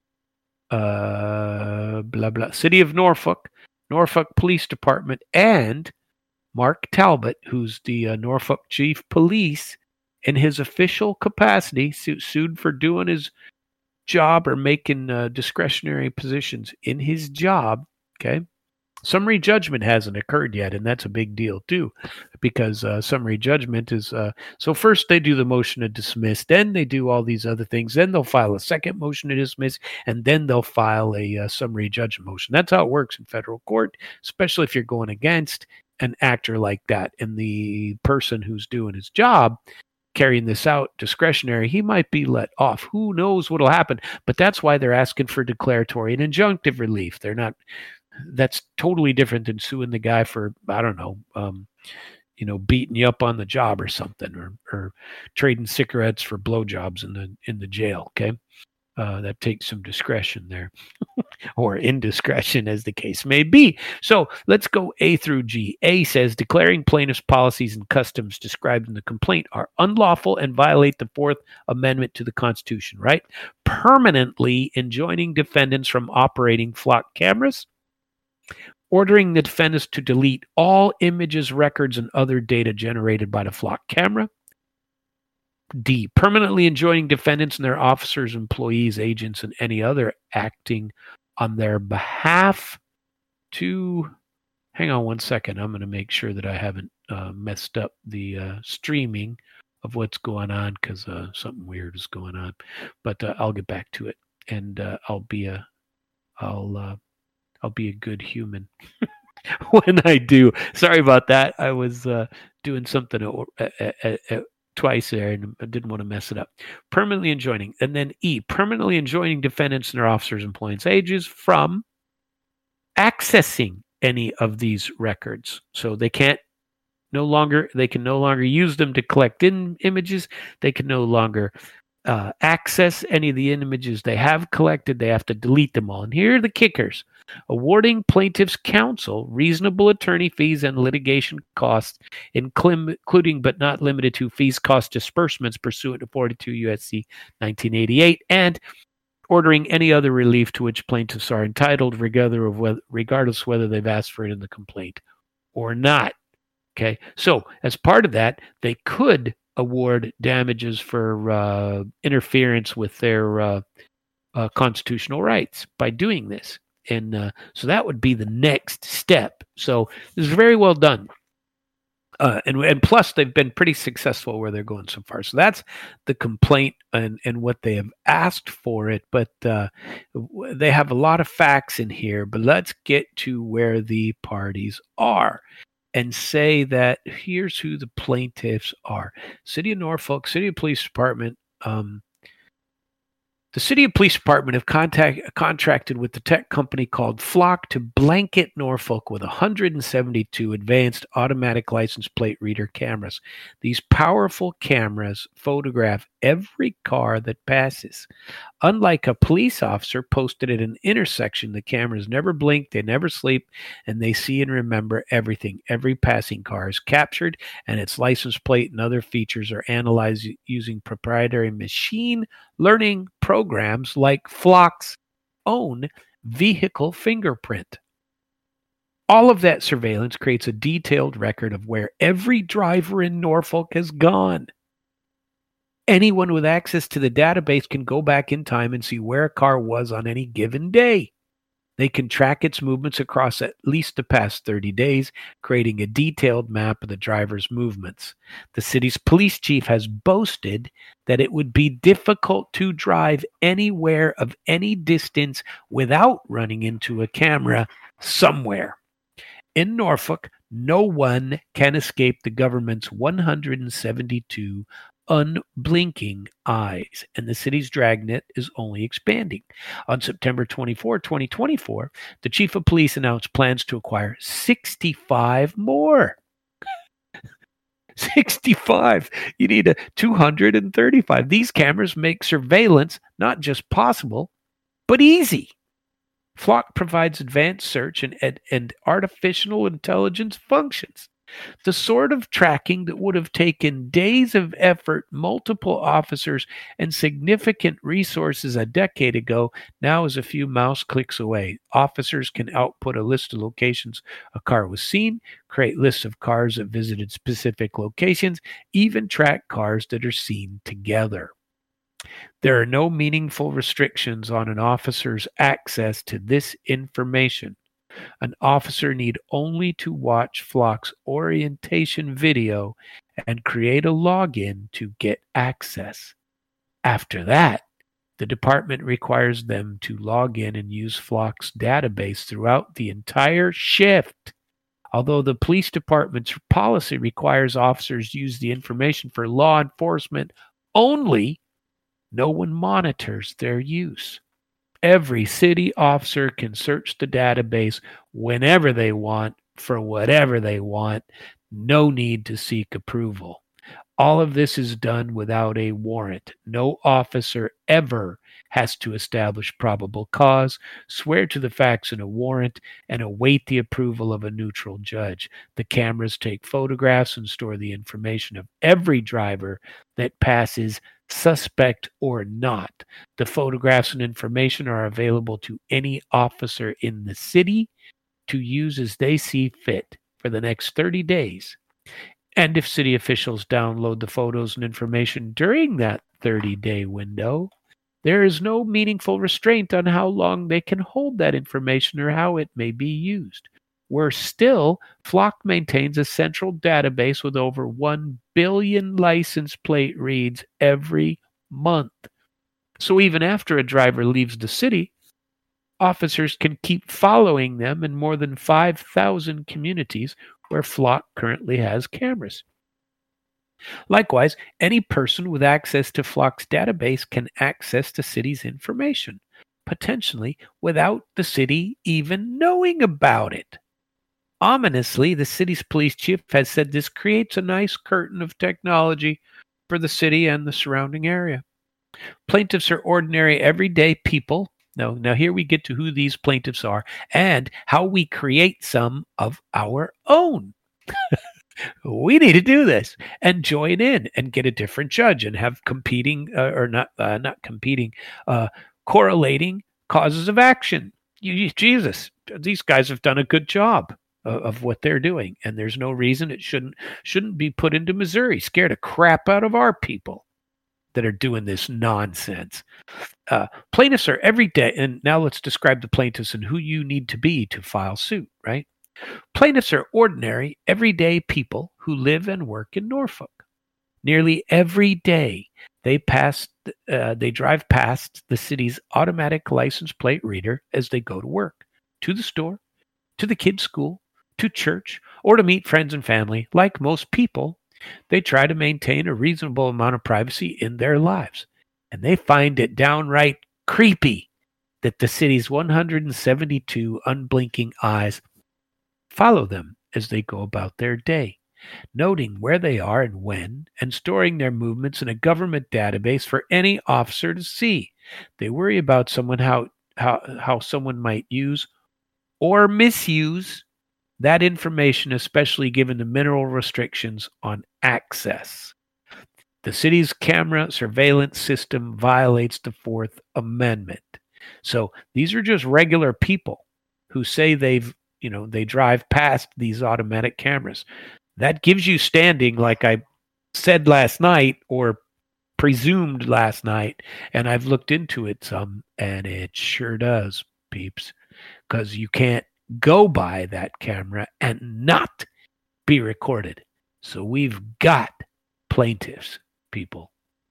City of Norfolk, Norfolk Police Department, and Mark Talbot, who's the Norfolk Chief Police, in his official capacity, sued for doing his job or making discretionary positions in his job, okay? Summary judgment hasn't occurred yet, and that's a big deal too, because summary judgment is so first they do the motion to dismiss, then they do all these other things, then they'll file a second motion to dismiss, and then they'll file a summary judgment motion. That's how it works in federal court, especially if you're going against an actor like that, and the person who's doing his job carrying this out discretionary, he might be let off. Who knows what'll happen? But that's why they're asking for declaratory and injunctive relief. They're not. That's totally different than suing the guy for, I don't know, beating you up on the job or something, or trading cigarettes for blowjobs in the jail. Okay, that takes some discretion there, or indiscretion, as the case may be. So let's go A through G. A says declaring plaintiffs' policies and customs described in the complaint are unlawful and violate the Fourth Amendment to the Constitution. Right, permanently enjoining defendants from operating flock cameras, ordering the defendants to delete all images, records, and other data generated by the flock camera, D, permanently enjoining defendants and their officers, employees, agents, and any other acting on their behalf to, hang on one second, I'm going to make sure that I haven't messed up the streaming of what's going on, because something weird is going on, but I'll get back to it, and I'll be a good human when I do. Sorry about that. I was doing something twice there, and I didn't want to mess it up. Permanently enjoining. And then E, permanently enjoining defendants and their officers, employees, agents from accessing any of these records. So they can no longer use them to collect images. They can no longer access any of the images they have collected. They have to delete them all. And here are the kickers: awarding plaintiffs' counsel reasonable attorney fees and litigation costs, including but not limited to fees, cost disbursements pursuant to 42 U.S.C. 1988, and ordering any other relief to which plaintiffs are entitled, regardless whether they've asked for it in the complaint or not. Okay, so as part of that, they could award damages for interference with their constitutional rights by doing this. And so that would be the next step. So this is very well done. And plus, they've been pretty successful where they're going so far. So that's the complaint and what they have asked for it. But they have a lot of facts in here. But let's get to where the parties are and say that here's who the plaintiffs are. City of Norfolk, City of Police Department. The City of Police Department have contracted with the tech company called Flock to blanket Norfolk with 172 advanced automatic license plate reader cameras. These powerful cameras photograph every car that passes. Unlike a police officer posted at an intersection, the cameras never blink, they never sleep, and they see and remember everything. Every passing car is captured, and its license plate and other features are analyzed using proprietary machine learning programs like Flock's own vehicle fingerprint. All of that surveillance creates a detailed record of where every driver in Norfolk has gone. Anyone with access to the database can go back in time and see where a car was on any given day. They can track its movements across at least the past 30 days, creating a detailed map of the driver's movements. The city's police chief has boasted that it would be difficult to drive anywhere of any distance without running into a camera somewhere. In Norfolk, no one can escape the government's 172 unblinking eyes, and the city's dragnet is only expanding. On September 24, 2024, the chief of police announced plans to acquire 65 more. 65. You need a 235. These cameras make surveillance not just possible, but easy. Flock provides advanced search and artificial intelligence functions. The sort of tracking that would have taken days of effort, multiple officers, and significant resources a decade ago now is a few mouse clicks away. Officers can output a list of locations a car was seen, create lists of cars that visited specific locations, even track cars that are seen together. There are no meaningful restrictions on an officer's access to this information. An officer need only to watch Flock's orientation video and create a login to get access. After that, the department requires them to log in and use Flock's database throughout the entire shift. Although the police department's policy requires officers use the information for law enforcement only, no one monitors their use. Every city officer can search the database whenever they want for whatever they want. No need to seek approval. All of this is done without a warrant. No officer ever has to establish probable cause, swear to the facts in a warrant, and await the approval of a neutral judge. The cameras take photographs and store the information of every driver that passes, suspect or not. The photographs and information are available to any officer in the city to use as they see fit for the next 30 days. And if city officials download the photos and information during that 30-day window, there is no meaningful restraint on how long they can hold that information or how it may be used. Worse still, Flock maintains a central database with over 1 billion license plate reads every month. So even after a driver leaves the city, officers can keep following them in more than 5,000 communities where Flock currently has cameras. Likewise, any person with access to Flock's database can access the city's information, potentially without the city even knowing about it. Ominously, the city's police chief has said this creates a nice curtain of technology for the city and the surrounding area. Plaintiffs are ordinary, everyday people. Now here we get to who these plaintiffs are and how we create some of our own. We need to do this and join in and get a different judge and have competing correlating causes of action. Jesus, these guys have done a good job of what they're doing, and there's no reason it shouldn't be put into Missouri. Scare the crap out of our people that are doing this nonsense. Plaintiffs are every day, and now let's describe the plaintiffs and who you need to be to file suit, right? Plaintiffs are ordinary, everyday people who live and work in Norfolk. Nearly every day, they drive past the city's automatic license plate reader as they go to work, to the store, to the kids' school, to church, or to meet friends and family. Like most people, they try to maintain a reasonable amount of privacy in their lives, and they find it downright creepy that the city's 172 unblinking eyes follow them as they go about their day, noting where they are and when, and storing their movements in a government database for any officer to see. They worry about how someone might use or misuse that information, especially given the mineral restrictions on access. The city's camera surveillance system violates the Fourth Amendment. So these are just regular people who say they drive past these automatic cameras. That gives you standing, like I said last night, or presumed last night, and I've looked into it some, and it sure does, peeps, because you can't go by that camera and not be recorded. So we've got plaintiffs, people.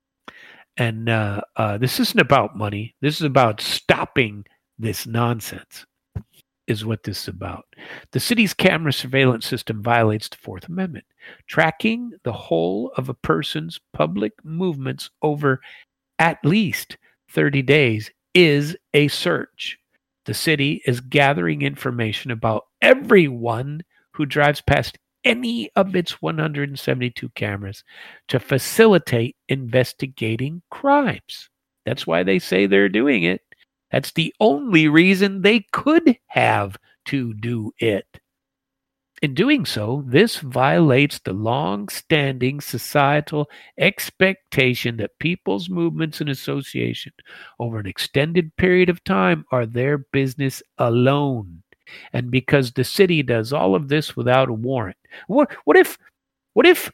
And this isn't about money. This is about stopping this nonsense, is what this is about. The city's camera surveillance system violates the Fourth Amendment. Tracking the whole of a person's public movements over at least 30 days is a search. The city is gathering information about everyone who drives past any of its 172 cameras to facilitate investigating crimes. That's why they say they're doing it. That's the only reason they could have to do it. In doing so, this violates the long-standing societal expectation that people's movements and association over an extended period of time are their business alone. And because the city does all of this without a warrant. What if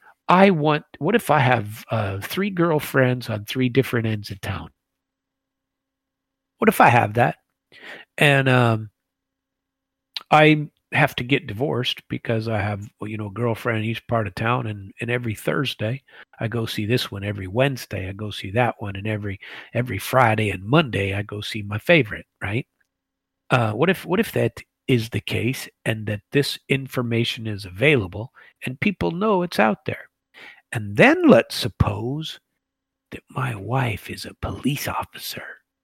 I have 3 girlfriends on 3 different ends of town? What if I have that? And I have to get divorced because I have, a girlfriend in each part of town, and every Thursday I go see this one, every Wednesday I go see that one, and every Friday and Monday I go see my favorite, right? What if that is the case and that this information is available and people know it's out there? And then let's suppose that my wife is a police officer.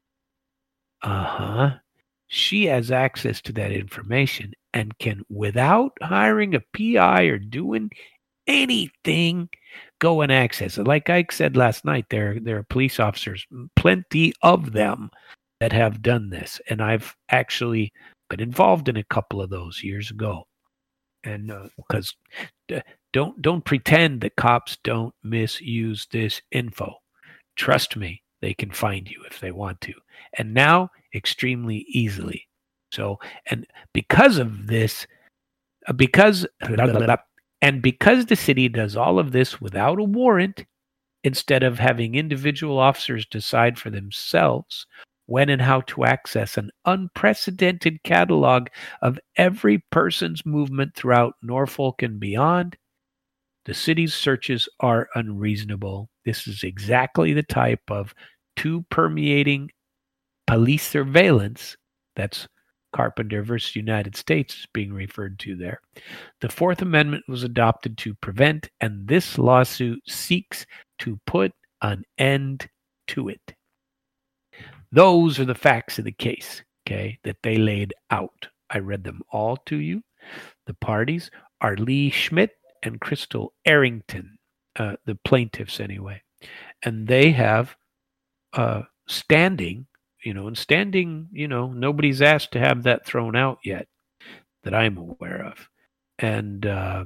She has access to that information and can, without hiring a PI or doing anything, go and access it. Like I said last night, there are police officers, plenty of them, that have done this. And I've actually been involved in a couple of those years ago. And because don't pretend that cops don't misuse this info. Trust me, they can find you if they want to. And now, extremely easily. So, and because of this, and And because the city does all of this without a warrant, instead of having individual officers decide for themselves when and how to access an unprecedented catalog of every person's movement throughout Norfolk and beyond, the city's searches are unreasonable. This is exactly the type of two permeating police surveillance that's Carpenter versus United States is being referred to there. The Fourth Amendment was adopted to prevent, and this lawsuit seeks to put an end to it. Those are the facts of the case, okay, that they laid out. I read them all to you. The parties are Lee Schmidt and Crystal Arrington, the plaintiffs anyway. And they have standing, nobody's asked to have that thrown out yet that I'm aware of. And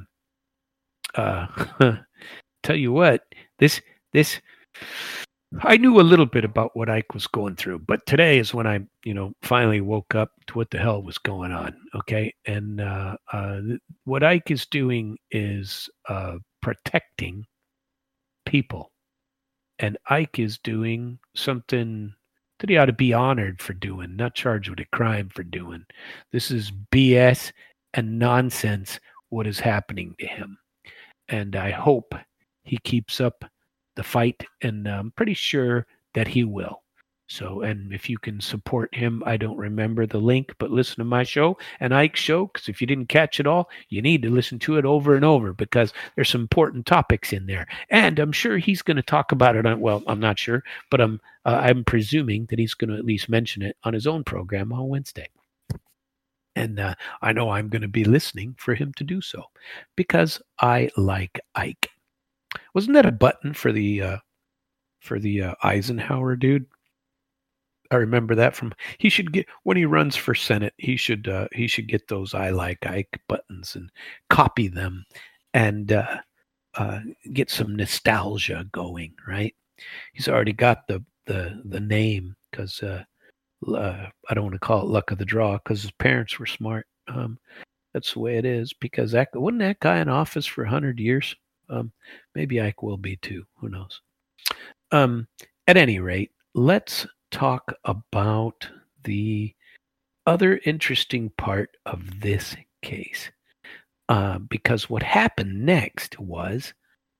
tell you what, this I knew a little bit about what Ike was going through, but today is when I, finally woke up to what the hell was going on. Okay, and what Ike is doing is protecting people, and Ike is doing something that he ought to be honored for doing, not charged with a crime for doing. This is BS and nonsense. What is happening to him, and I hope he keeps up the fight, and I'm pretty sure that he will. So, and if you can support him, I don't remember the link, but listen to my show and Ike's show, because if you didn't catch it all, you need to listen to it over and over, because there's some important topics in there. And I'm sure he's going to talk about it on, well, I'm not sure, but I'm presuming that he's going to at least mention it on his own program on Wednesday. And I know I'm going to be listening for him to do so, because I like Ike. Wasn't that a button for the Eisenhower dude? I remember that from. He should get, when he runs for Senate, he should get those "I like Ike" buttons and copy them, and get some nostalgia going. Right? He's already got the name, because I don't want to call it luck of the draw, because his parents were smart. That's the way it is. Because wasn't that guy in office for 100 years? Maybe Ike will be too. Who knows? At any rate, let's talk about the other interesting part of this case. Because what happened next was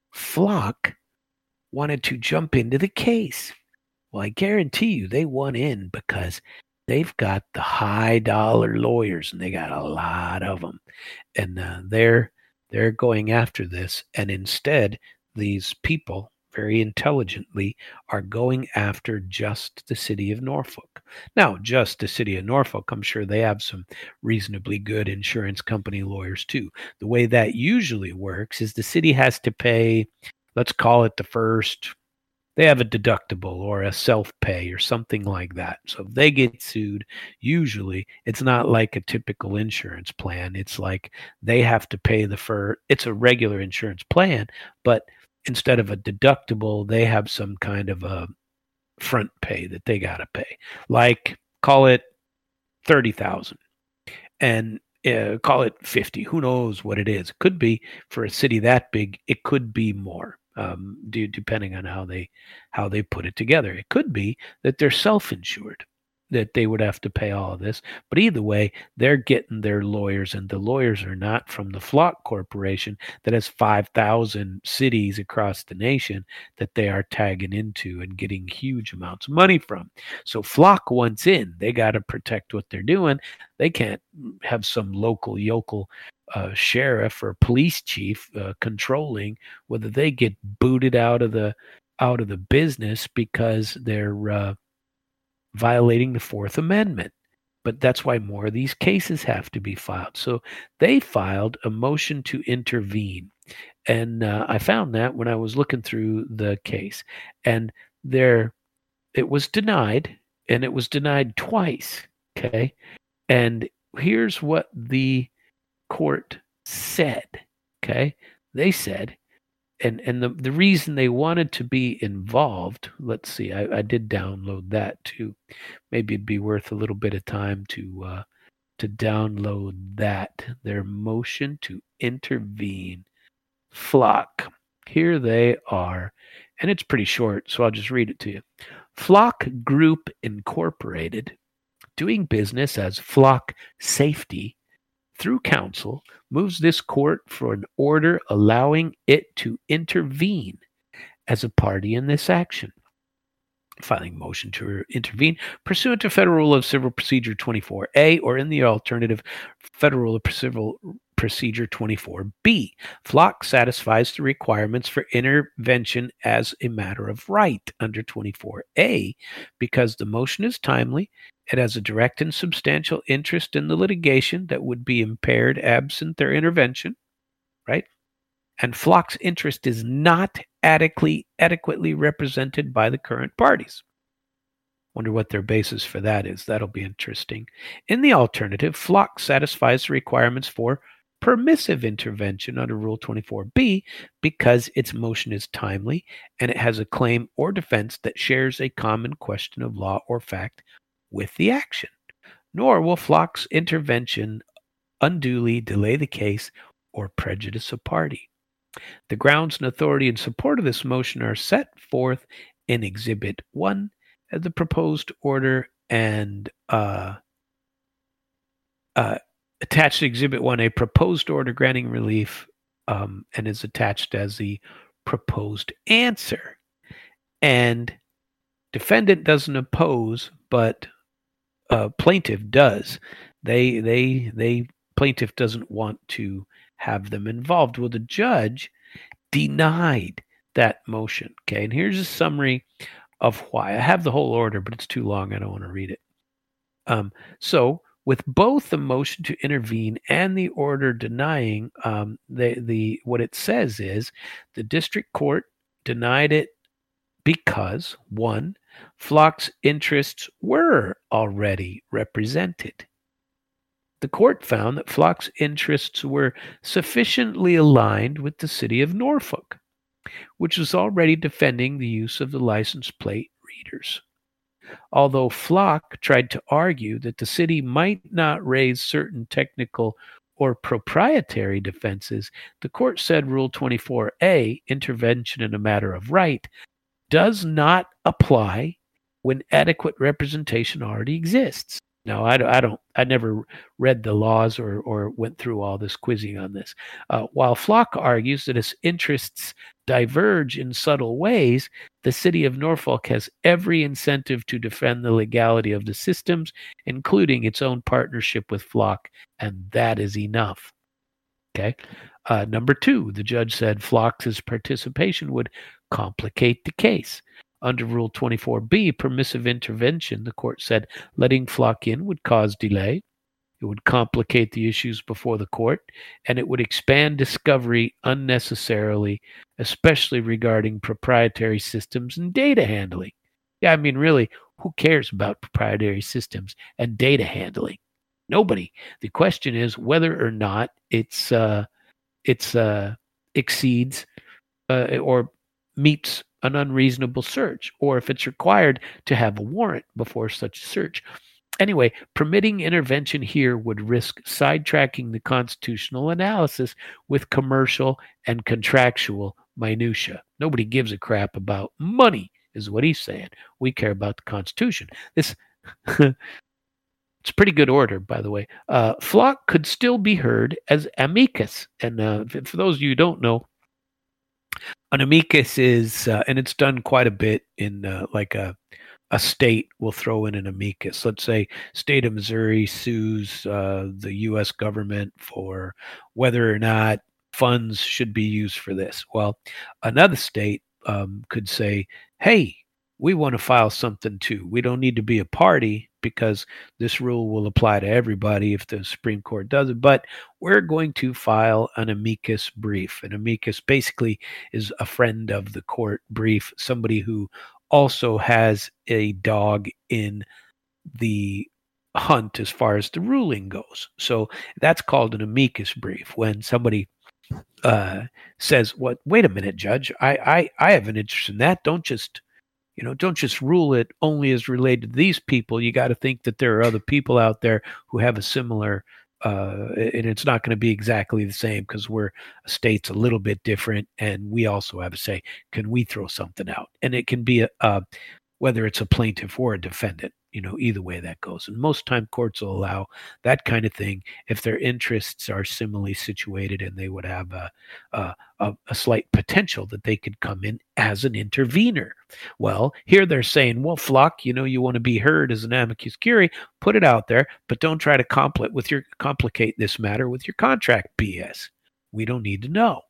Flock wanted to jump into the case. Well, I guarantee you they won in, because they've got the high dollar lawyers, and they got a lot of them. And they're going after this. And instead, these people, very intelligently, are going after just the city of Norfolk. Now, just the city of Norfolk, I'm sure they have some reasonably good insurance company lawyers too. The way that usually works is the city has to pay, let's call it the first, they have a deductible or a self-pay or something like that. So if they get sued, usually it's not like a typical insurance plan. It's like they have to pay it's a regular insurance plan, but instead of a deductible, they have some kind of a front pay that they got to pay. Like, call it $30,000 and call it 50. Who knows what it is? It could be, for a city that big, it could be more. Depending on how they put it together. It could be that they're self-insured, that they would have to pay all of this. But either way, they're getting their lawyers, and the lawyers are not from the Flock Corporation that has 5,000 cities across the nation that they are tagging into and getting huge amounts of money from. So Flock, once in, they got to protect what they're doing. They can't have some local yokel sheriff or police chief controlling whether they get booted out of the business because they're violating the Fourth Amendment. But that's why more of these cases have to be filed. So they filed a motion to intervene, and I found that when I was looking through the case, and it was denied, and it was denied twice. Okay, and here's what the court said. Okay, they said, and the reason they wanted to be involved, let's see, I did download that too. Maybe it'd be worth a little bit of time to download that, their motion to intervene. Flock. Here they are, and it's pretty short, so I'll just read it to you. Flock Group Incorporated, doing business as Flock Safety, through counsel, moves this court for an order allowing it to intervene as a party in this action. Filing motion to intervene pursuant to Federal Rule of Civil Procedure 24A, or in the alternative, Federal Rule of Civil Procedure 24B. Flock satisfies the requirements for intervention as a matter of right under 24A because the motion is timely. It has a direct and substantial interest in the litigation that would be impaired absent their intervention, right? And Flock's interest is not adequately represented by the current parties. Wonder what their basis for that is. That'll be interesting. In the alternative, Flock satisfies the requirements for permissive intervention under Rule 24B because its motion is timely and it has a claim or defense that shares a common question of law or fact with the action. Nor will Flock's intervention unduly delay the case or prejudice a party. The grounds and authority in support of this motion are set forth in Exhibit 1 of the proposed order and attached to Exhibit 1, a proposed order granting relief and is attached as the proposed answer. And defendant doesn't oppose, but plaintiff does. Plaintiff doesn't want to have them involved. Well, the judge denied that motion. Okay, and here's a summary of why. I have the whole order, but it's too long. I don't want to read it. So, with both the motion to intervene and the order denying, what it says is the district court denied it because, one, Flock's interests were already represented. The court found that Flock's interests were sufficiently aligned with the city of Norfolk, which was already defending the use of the license plate readers. Although Flock tried to argue that the city might not raise certain technical or proprietary defenses, the court said Rule 24A, intervention in a matter of right, does not apply when adequate representation already exists. Now, I never read the laws or went through all this quizzing on this. While Flock argues that its interests diverge in subtle ways, the city of Norfolk has every incentive to defend the legality of the systems, including its own partnership with Flock, and that is enough. Okay. Number two, the judge said Flock's participation would complicate the case. Under Rule 24B, permissive intervention, the court said letting Flock in would cause delay, it would complicate the issues before the court, and it would expand discovery unnecessarily, especially regarding proprietary systems and data handling. Yeah, I mean, really, who cares about proprietary systems and data handling? Nobody. The question is whether or not it exceeds or meets an unreasonable search, or if it's required to have a warrant before such a search. Anyway, permitting intervention here would risk sidetracking the constitutional analysis with commercial and contractual minutia. Nobody gives a crap about money, is what he's saying. We care about the Constitution. This it's a pretty good order, by the way. Flock could still be heard as amicus. And for those of you who don't know, an amicus is, and it's done quite a bit in like a state will throw in an amicus. Let's say state of Missouri sues the U.S. government for whether or not funds should be used for this. Well, another state could say, hey, we want to file something too. We don't need to be a party because this rule will apply to everybody if the Supreme Court does it. But we're going to file an amicus brief. An amicus basically is a friend of the court brief, somebody who also has a dog in the hunt as far as the ruling goes. So that's called an amicus brief. When somebody says, "What? Wait a minute, Judge. I have an interest in that. Don't just rule it only as related to these people. You got to think that there are other people out there who have a similar and it's not going to be exactly the same because a state's a little bit different, and we also have a say. Can we throw something out? And it can be whether it's a plaintiff or a defendant. Either way that goes. And most time courts will allow that kind of thing if their interests are similarly situated and they would have a slight potential that they could come in as an intervener. Well, here they're saying, well, Flock, you want to be heard as an amicus curiae, put it out there, but don't try to complicate this matter with your contract BS. We don't need to know.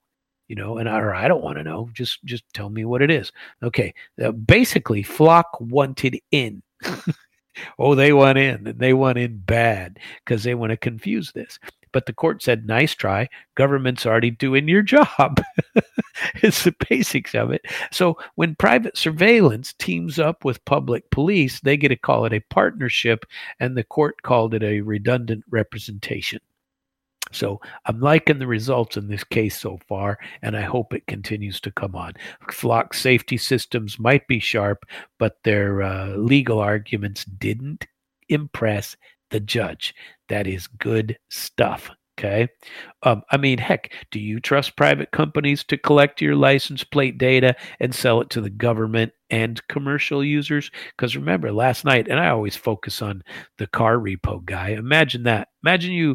Or I don't want to know. Just tell me what it is. Okay. Basically, Flock wanted in. Oh, they want in, and they want in bad because they want to confuse this. But the court said, nice try. Government's already doing your job. It's the basics of it. So when private surveillance teams up with public police, they get to call it a partnership, and the court called it a redundant representation. So I'm liking the results in this case so far, and I hope it continues to come on. Flock safety systems might be sharp, but their legal arguments didn't impress the judge. That is good stuff. Okay. Heck, do you trust private companies to collect your license plate data and sell it to the government and commercial users? Because remember, last night, and I always focus on the car repo guy. Imagine that. Imagine you,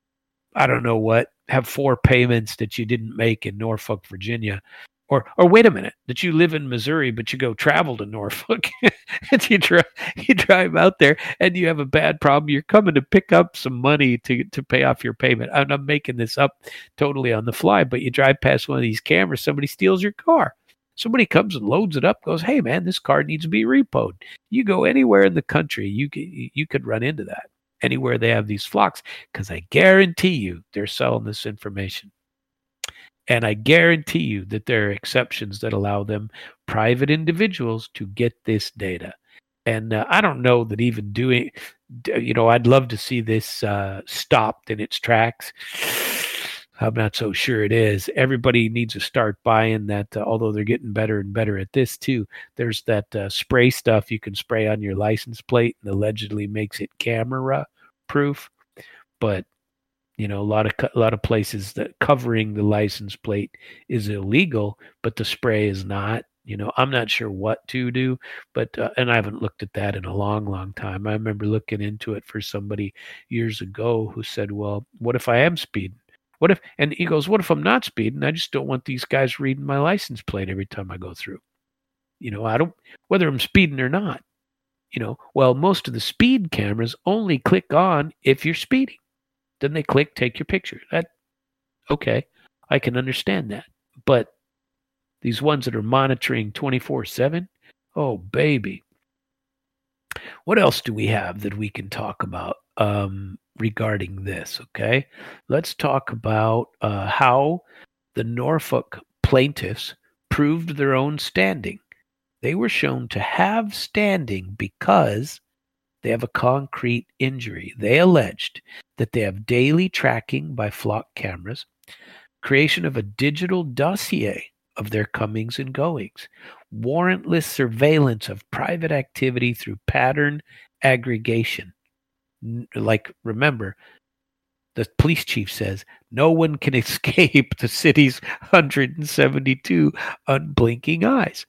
I don't know what, have 4 payments that you didn't make in Norfolk, Virginia. Or wait a minute, that you live in Missouri, but you go travel to Norfolk and you drive out there and you have a bad problem. You're coming to pick up some money to pay off your payment. I'm making this up totally on the fly, but you drive past one of these cameras, somebody steals your car. Somebody comes and loads it up, goes, hey man, this car needs to be repoed. You go anywhere in the country, you could run into that. Anywhere they have these flocks, because I guarantee you they're selling this information. And I guarantee you that there are exceptions that allow them, private individuals, to get this data. And I don't know that even doing, I'd love to see this stopped in its tracks. I'm not so sure it is. Everybody needs to start buying that, although they're getting better and better at this too. There's that spray stuff you can spray on your license plate and allegedly makes it camera proof. But, a lot of places that covering the license plate is illegal, but the spray is not. I'm not sure what to do, but and I haven't looked at that in a long, long time. I remember looking into it for somebody years ago who said, well, what if I am speeding? And he goes, what if I'm not speeding? I just don't want these guys reading my license plate every time I go through. I don't, whether I'm speeding or not. Well, most of the speed cameras only click on if you're speeding. Then they click, take your picture. Okay, I can understand that. But these ones that are monitoring 24/7, oh, baby. What else do we have that we can talk about regarding this? Okay, let's talk about how the Norfolk plaintiffs proved their own standing. They were shown to have standing because they have a concrete injury. They alleged that they have daily tracking by Flock cameras, creation of a digital dossier of their comings and goings, warrantless surveillance of private activity through pattern aggregation. Remember, the police chief says, no one can escape the city's 172 unblinking eyes.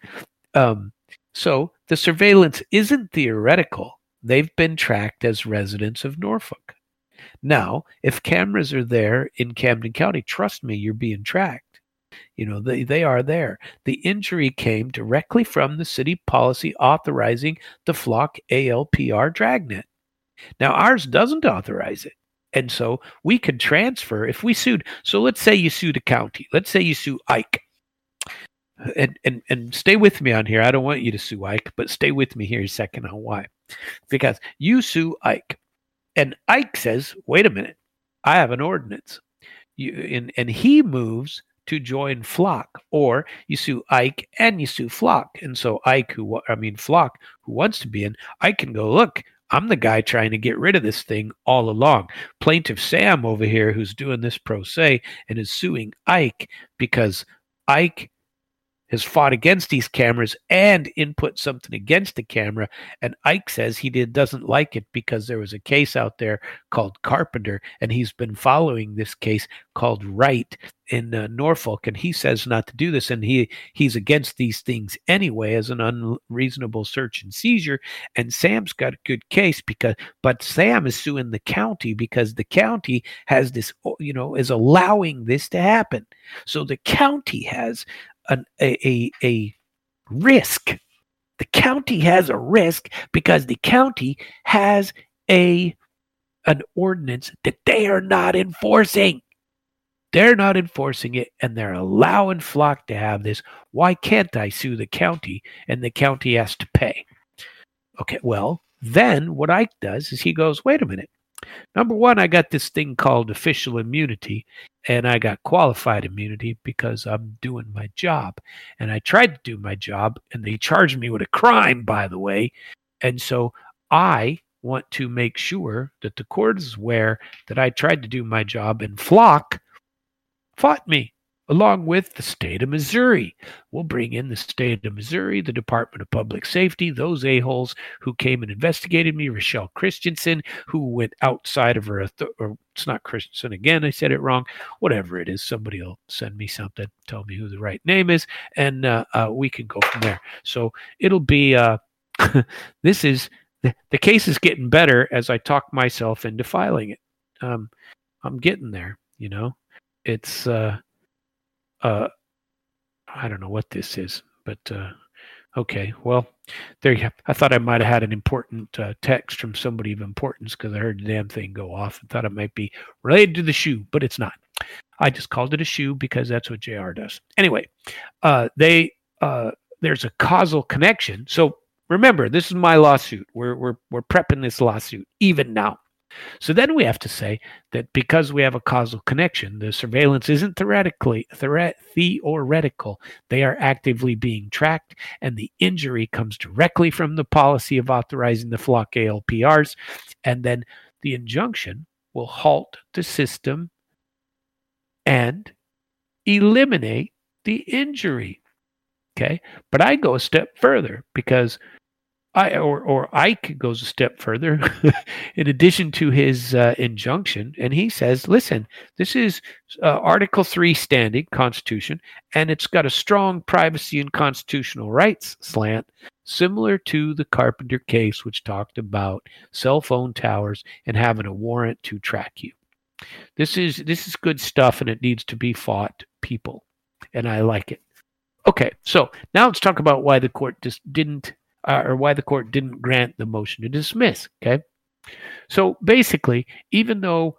So the surveillance isn't theoretical. They've been tracked as residents of Norfolk. Now, if cameras are there in Camden County, trust me, you're being tracked. They are there. The injury came directly from the city policy authorizing the Flock ALPR dragnet. Now, ours doesn't authorize it. And so we could transfer if we sued. So let's say you sued a county. Let's say you sue Ike. And stay with me on here. I don't want you to sue Ike, but stay with me here a second on why. Because you sue Ike, and Ike says, wait a minute, I have an ordinance. And he moves to join Flock, or you sue Ike and you sue Flock. And so Flock, who wants to be in, Ike can go, look, I'm the guy trying to get rid of this thing all along. Plaintiff Sam over here, who's doing this pro se and is suing Ike because Ike has fought against these cameras and input something against the camera. And Ike says he doesn't like it because there was a case out there called Carpenter, and he's been following this case called Wright in Norfolk, and he says not to do this, and he's against these things anyway as an unreasonable search and seizure. And Sam's got a good case but Sam is suing the county because the county has this, is allowing this to happen. So the county has a risk. The county has a risk because the county has an ordinance that they are not enforcing. They're not enforcing it, and they're allowing Flock to have this. Why can't I sue the county, and the county has to pay? Okay, well, then what Ike does is he goes, wait a minute. Number one, I got this thing called official immunity, and I got qualified immunity because I'm doing my job. And I tried to do my job, and they charged me with a crime, by the way. And so I want to make sure that the court is aware that I tried to do my job, and Flock fought me, along with the state of Missouri. We'll bring in the state of Missouri, the Department of Public Safety, those a-holes who came and investigated me, Rochelle Christensen, who went outside of her, or it's not Christensen again, I said it wrong, whatever it is, somebody will send me something, tell me who the right name is, and we can go from there. So it'll be, the case is getting better as I talk myself into filing it. I'm getting there, It's, I don't know what this is, but okay. Well, there you go. I thought I might have had an important text from somebody of importance because I heard the damn thing go off and thought it might be related to the shoe, but it's not. I just called it a shoe because that's what JR does. Anyway, there's a causal connection. So remember, this is my lawsuit. We're prepping this lawsuit even now. So then we have to say that because we have a causal connection, the surveillance isn't theoretical. They are actively being tracked, and the injury comes directly from the policy of authorizing the Flock ALPRs, and then the injunction will halt the system and eliminate the injury. Okay, but I go a step further because Ike goes a step further in addition to his injunction, and he says, listen, this is Article 3 standing Constitution, and it's got a strong privacy and constitutional rights slant, similar to the Carpenter case, which talked about cell phone towers and having a warrant to track you. This is good stuff, and it needs to be fought, people, and I like it. Okay, so now let's talk about why the court just didn't grant the motion to dismiss. Okay, so basically, even though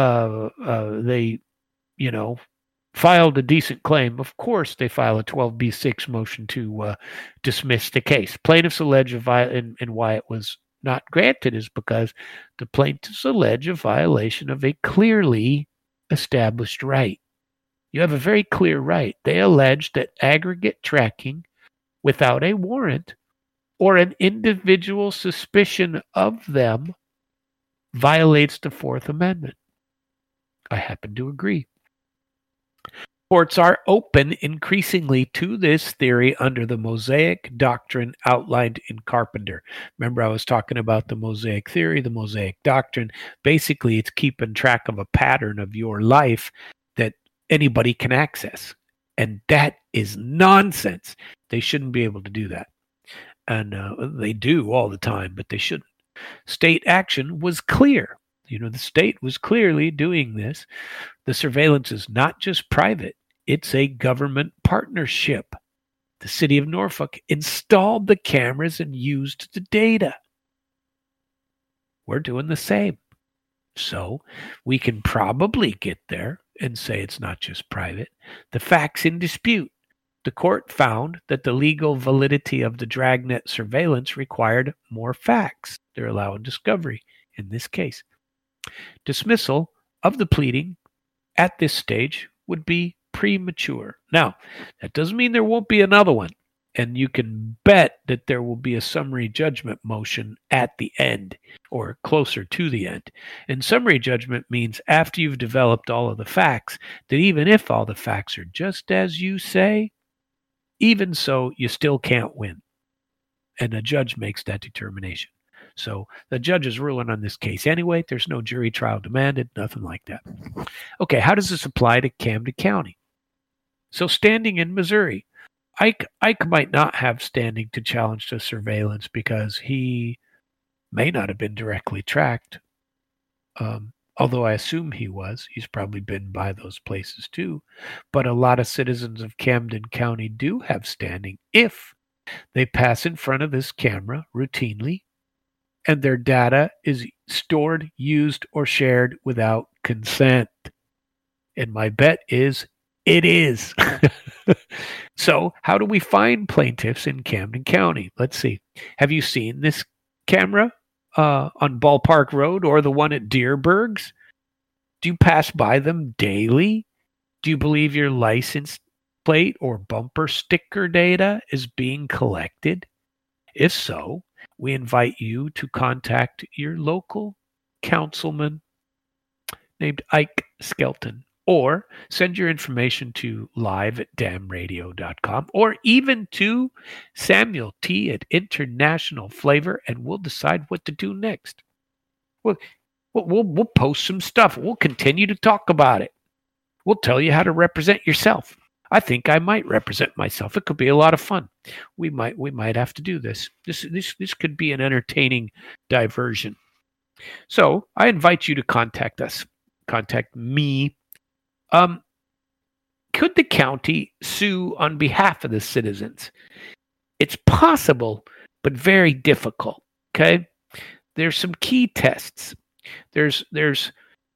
they, filed a decent claim, of course they file a 12B6 motion to dismiss the case. Plaintiffs allege and why it was not granted is because the plaintiffs allege a violation of a clearly established right. You have a very clear right. They allege that aggregate tracking without a warrant or an individual suspicion of them violates the Fourth Amendment. I happen to agree. Courts are open increasingly to this theory under the Mosaic doctrine outlined in Carpenter. Remember, I was talking about the Mosaic theory, the Mosaic doctrine. Basically, it's keeping track of a pattern of your life that anybody can access. And that is nonsense. They shouldn't be able to do that. And they do all the time, but they shouldn't. State action was clear. The state was clearly doing this. The surveillance is not just private. It's a government partnership. The city of Norfolk installed the cameras and used the data. We're doing the same. So we can probably get there and say it's not just private. The facts in dispute. The court found that the legal validity of the Dragnet surveillance required more facts. They're allowing discovery in this case. Dismissal of the pleading at this stage would be premature. Now, that doesn't mean there won't be another one. And you can bet that there will be a summary judgment motion at the end or closer to the end. And summary judgment means after you've developed all of the facts, that even if all the facts are just as you say, Even so, you still can't win. And a judge makes that determination. So the judge is ruling on this case anyway. There's no jury trial demanded, nothing like that. Okay, how does this apply to Camden County? So standing in Missouri, Ike might not have standing to challenge the surveillance because he may not have been directly tracked. Although I assume he was. He's probably been by those places too. But a lot of citizens of Camden County do have standing if they pass in front of this camera routinely and their data is stored, used, or shared without consent. And my bet is it is. So how do we find plaintiffs in Camden County? Let's see. Have you seen this camera on Ballpark Road or the one at Deerbergs? Do you pass by them daily? Do you believe your license plate or bumper sticker data is being collected? If so, we invite you to contact your local councilman named Ike Skelton, or send your information to live@damradio.com, or even to Samuel T. at International Flavor, and we'll decide what to do next. We'll post some stuff. We'll continue to talk about it. We'll tell you how to represent yourself. I think I might represent myself. It could be a lot of fun. We might have to do this. This could be an entertaining diversion. So I invite you to contact us. Contact me. Could the county sue on behalf of the citizens? It's possible, but very difficult. Okay, there's some key tests. There's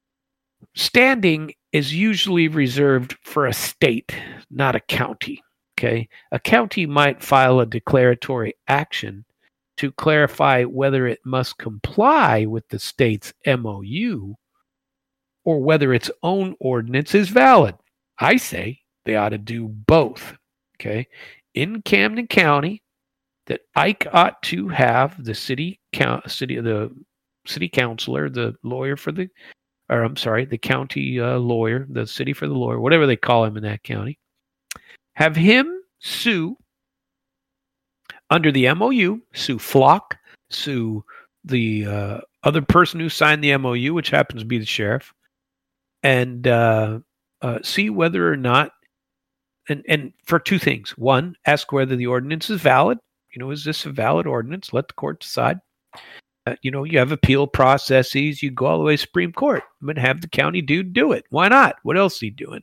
standing is usually reserved for a state, not a county. Okay, a county might file a declaratory action to clarify whether it must comply with the state's MOU or whether its own ordinance is valid. I say they ought to do both. Okay, in Camden County, that Ike ought to have the city councilor, the lawyer for the, or I'm sorry, the county lawyer, the city for the lawyer, whatever they call him in that county, have him sue under the MOU, sue Flock, sue the other person who signed the MOU, which happens to be the sheriff, and see whether or not, and for two things. One, ask whether the ordinance is valid. Is this a valid ordinance? Let the court decide. You have appeal processes. You go all the way to Supreme Court, but have the county dude do it. Why not? What else is he doing?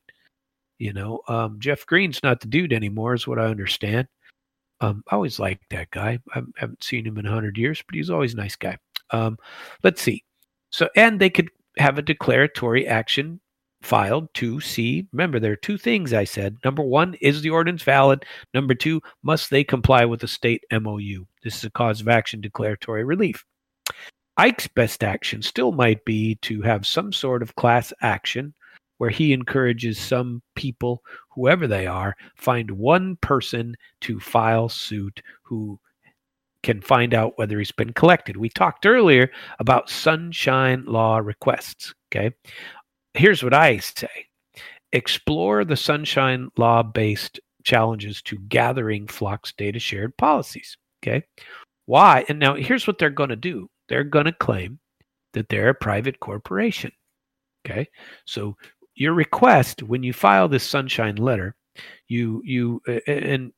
Jeff Green's not the dude anymore, is what I understand. I always liked that guy. I haven't seen him in 100 years, but he's always a nice guy. Let's see. So, and they could have a declaratory action filed to see. Remember, there are two things I said. Number one, is the ordinance valid? Number two, must they comply with the state MOU? This is a cause of action declaratory relief. Ike's best action still might be to have some sort of class action where he encourages some people, whoever they are, find one person to file suit who can find out whether he's been collected. We talked earlier about sunshine law requests. Okay. Here's what I say. Explore the sunshine law-based challenges to gathering Flock's data shared policies. Okay. Why? And now here's what they're going to do. They're going to claim that they're a private corporation. Okay. So your request, when you file this sunshine letter, you and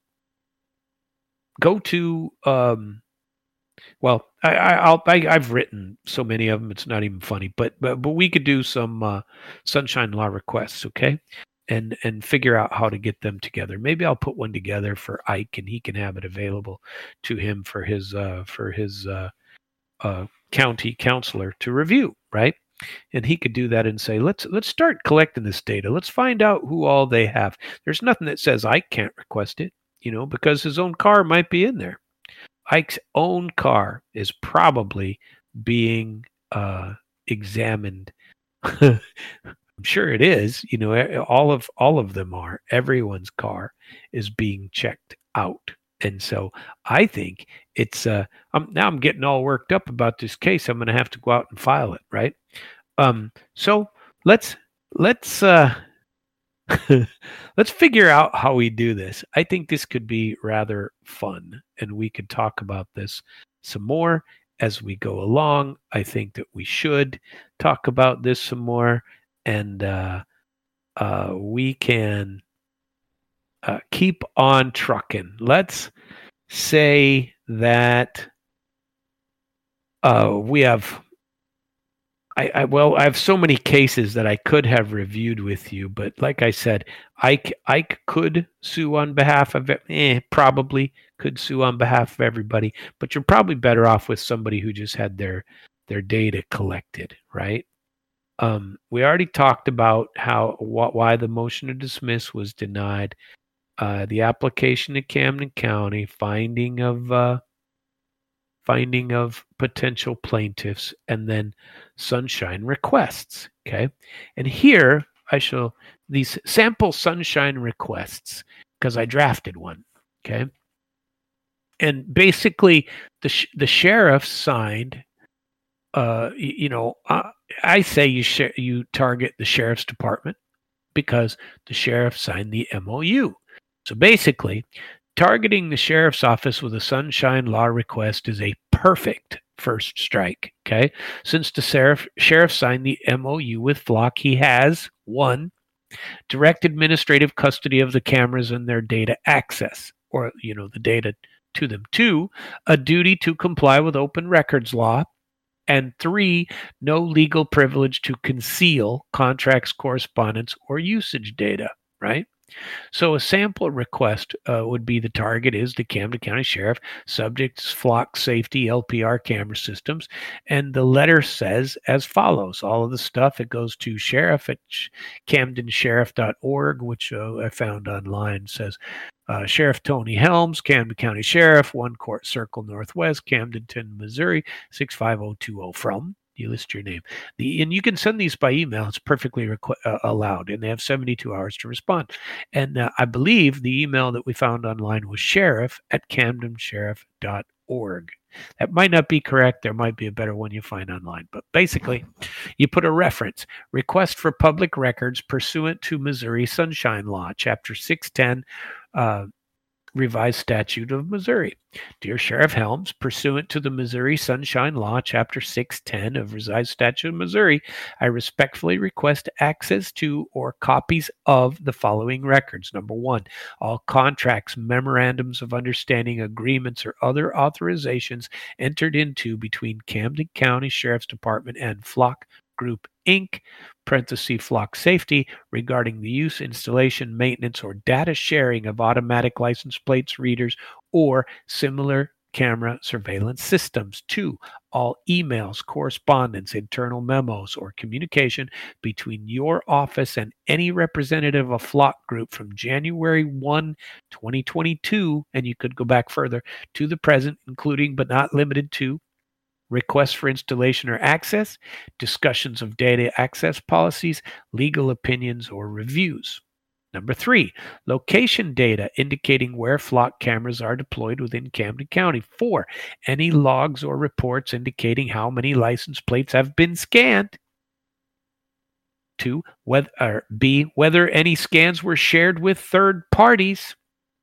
go to I've written so many of them, it's not even funny. But we could do some sunshine law requests, okay, and figure out how to get them together. Maybe I'll put one together for Ike, and he can have it available to him for his county counselor to review, right? And he could do that and say, let's start collecting this data. Let's find out who all they have. There's nothing that says Ike can't request it, because his own car might be in there. Ike's own car is probably being examined. I'm sure it is. All of them are. Everyone's car is being checked out. And so I think it's now I'm getting all worked up about this case. I'm going to have to go out and file it, right? So let's Let's figure out how we do this. I think this could be rather fun, and we could talk about this some more as we go along. I think that we should talk about this some more, and we can keep on trucking. Let's say that we have. I have so many cases that I could have reviewed with you, but like I said, I could sue on behalf of probably could sue on behalf of everybody, but you're probably better off with somebody who just had their data collected, right? We already talked about why the motion to dismiss was denied, the application to Camden County, finding of potential plaintiffs, and then sunshine requests. Okay. And here I show these sample sunshine requests because I drafted one. Okay. And basically the sheriff signed, I say you target the sheriff's department because the sheriff signed the MOU. So basically, targeting the sheriff's office with a sunshine law request is a perfect first strike. Okay. Since the sheriff signed the MOU with Flock, he has 1, direct administrative custody of the cameras and their data access, or, the data to them. 2, a duty to comply with open records law. And 3, no legal privilege to conceal contracts, correspondence, or usage data, right? So a sample request would be the target is the Camden County Sheriff, subjects Flock Safety LPR camera systems. And the letter says as follows. All of the stuff, it goes to sheriff at camdensheriff.org, which I found online, says Sheriff Tony Helms, Camden County Sheriff, 1 Court Circle Northwest, Camdenton, Missouri, 65020 from. You list your name. And you can send these by email. It's perfectly allowed, and they have 72 hours to respond. And I believe the email that we found online was sheriff@camdensheriff.org. That might not be correct. There might be a better one you find online. But basically, you put a reference, request for public records pursuant to Missouri Sunshine Law, Chapter 610, Revised Statute of Missouri. Dear Sheriff Helms, pursuant to the Missouri Sunshine Law, Chapter 610 of Revised Statute of Missouri, I respectfully request access to or copies of the following records. Number 1, all contracts, memorandums of understanding, agreements, or other authorizations entered into between Camden County Sheriff's Department and Flock Group, Inc., Flock Safety, regarding the use, installation, maintenance, or data sharing of automatic license plates, readers, or similar camera surveillance systems. 2, all emails, correspondence, internal memos, or communication between your office and any representative of Flock Group from January 1, 2022, and you could go back further, to the present, including but not limited to requests for installation or access, discussions of data access policies, legal opinions, or reviews. Number 3, location data indicating where Flock cameras are deployed within Camden County. 4, any logs or reports indicating how many license plates have been scanned. 2, whether any scans were shared with third parties.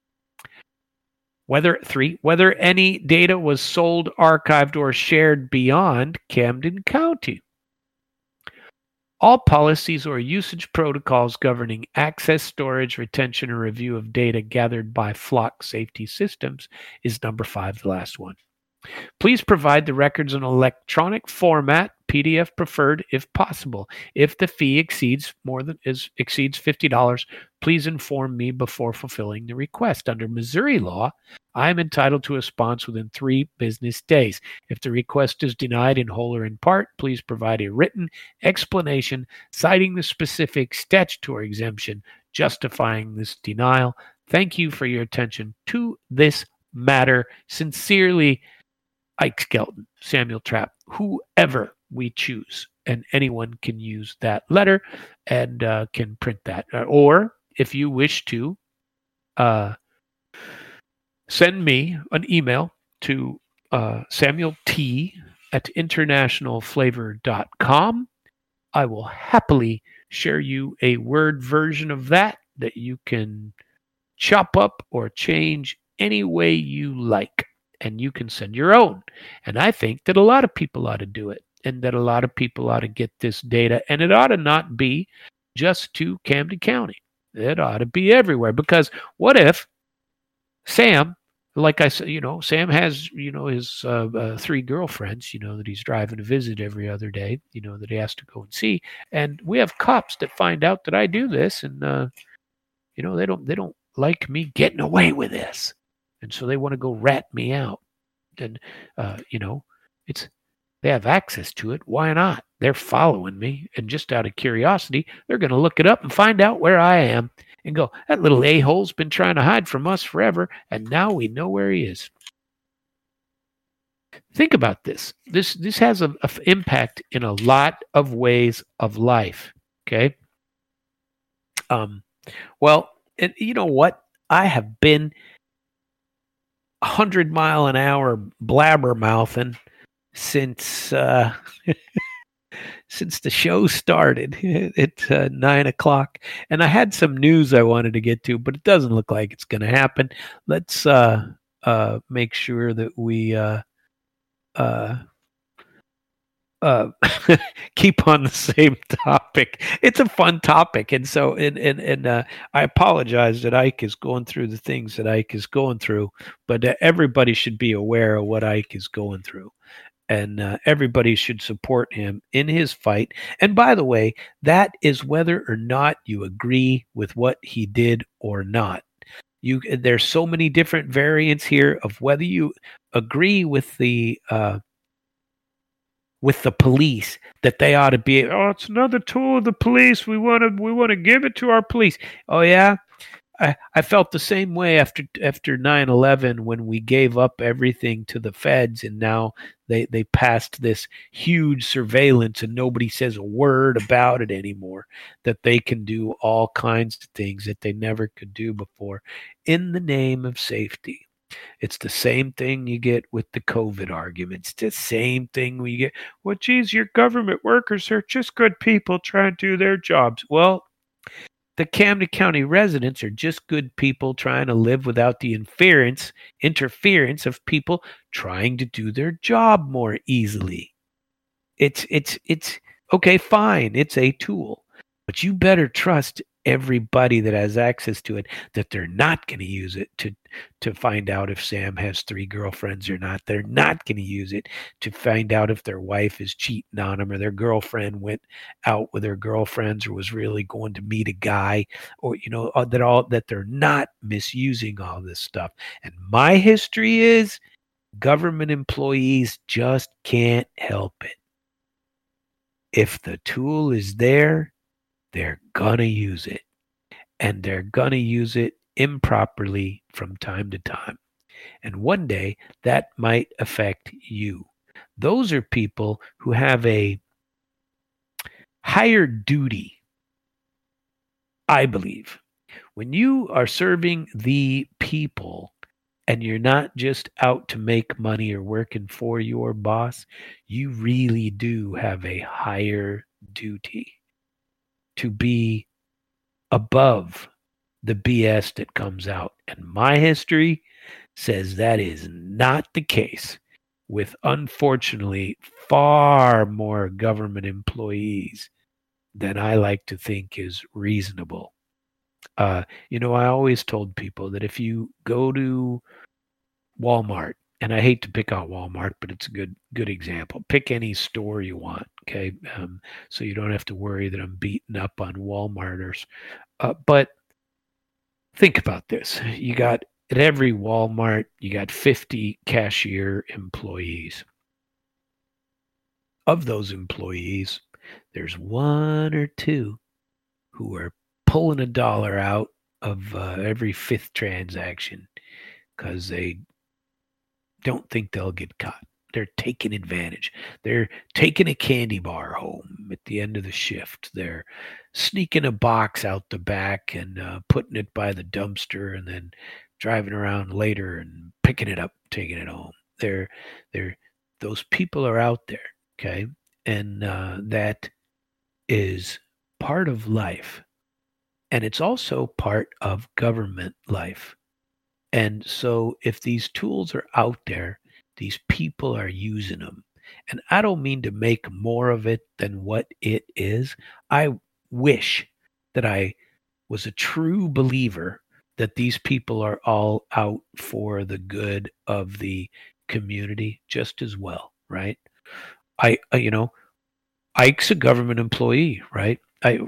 3, whether any data was sold, archived, or shared beyond Camden County. All policies or usage protocols governing access, storage, retention, or review of data gathered by Flock Safety Systems is number 5, the last one. Please provide the records in electronic format, PDF preferred if possible. If the fee exceeds $50, please inform me before fulfilling the request. Under Missouri law, I am entitled to a response within 3 business days. If the request is denied in whole or in part, please provide a written explanation citing the specific statutory exemption justifying this denial. Thank you for your attention to this matter. Sincerely, Ike Skelton, Samuel Trapp, whoever we choose. And anyone can use that letter and can print that. Or if you wish to send me an email to samuelt@internationalflavor.com, I will happily share you a Word version of that you can chop up or change any way you like. And you can send your own. And I think that a lot of people ought to do it, and that a lot of people ought to get this data. And it ought to not be just to Camden County. It ought to be everywhere. Because what if Sam, like I said, Sam has, his three girlfriends, that he's driving to visit every other day, that he has to go and see. And we have cops that find out that I do this, and they don't like me getting away with this, and so they want to go rat me out. And it's they have access to it. Why not? They're following me, and just out of curiosity, they're going to look it up and find out where I am, and go, that little a-hole's been trying to hide from us forever, and now we know where he is. Think about this. This has an impact in a lot of ways of life. Okay. Well, and you know what? I have been 100-mile-an-hour blabbermouthing since since the show started at 9:00, and I had some news I wanted to get to, but it doesn't look like it's going to happen. Let's make sure that we keep on the same topic. It's a fun topic, and so I apologize that Ike is going through the things that Ike is going through, but everybody should be aware of what Ike is going through, and everybody should support him in his fight. And by the way, that is whether or not you agree with what he did or not. There's so many different variants here of whether you agree with the police, that they ought to be, it's another tool of the police. We want to give it to our police. Oh yeah, I felt the same way after 9/11 when we gave up everything to the feds, and now they passed this huge surveillance, and nobody says a word about it anymore. That they can do all kinds of things that they never could do before in the name of safety. It's the same thing you get with the COVID arguments. It's the same thing we get. Well, geez, your government workers are just good people trying to do their jobs. Well, the Camden County residents are just good people trying to live without the interference of people trying to do their job more easily. It's okay, fine. It's a tool, but you better trust everybody that has access to it that they're not going to use it to find out if Sam has three girlfriends or not. They're not going to use it to find out if their wife is cheating on them, or their girlfriend went out with her girlfriends or was really going to meet a guy, or that they're not misusing all this stuff. And my history is government employees just can't help it. If the tool is there, they're gonna use it, and they're gonna use it improperly from time to time. And one day that might affect you. Those are people who have a higher duty, I believe. When you are serving the people and you're not just out to make money or working for your boss, you really do have a higher duty to be above the BS that comes out. And my history says that is not the case with, unfortunately, far more government employees than I like to think is reasonable. I always told people that if you go to Walmart, and I hate to pick out Walmart, but it's a good example. Pick any store you want, okay? So you don't have to worry that I'm beating up on Walmarters. But think about this. You got, at every Walmart, you got 50 cashier employees. Of those employees, there's one or two who are pulling $1 out of every fifth transaction because they don't think they'll get caught. They're taking advantage. They're taking a candy bar home at the end of the shift. They're sneaking a box out the back and putting it by the dumpster, and then driving around later and picking it up, taking it home. Those people are out there, okay? And that is part of life, and it's also part of government life. And so if these tools are out there, these people are using them. And I don't mean to make more of it than what it is. I wish that I was a true believer that these people are all out for the good of the community just as well, right? Ike's a government employee, right?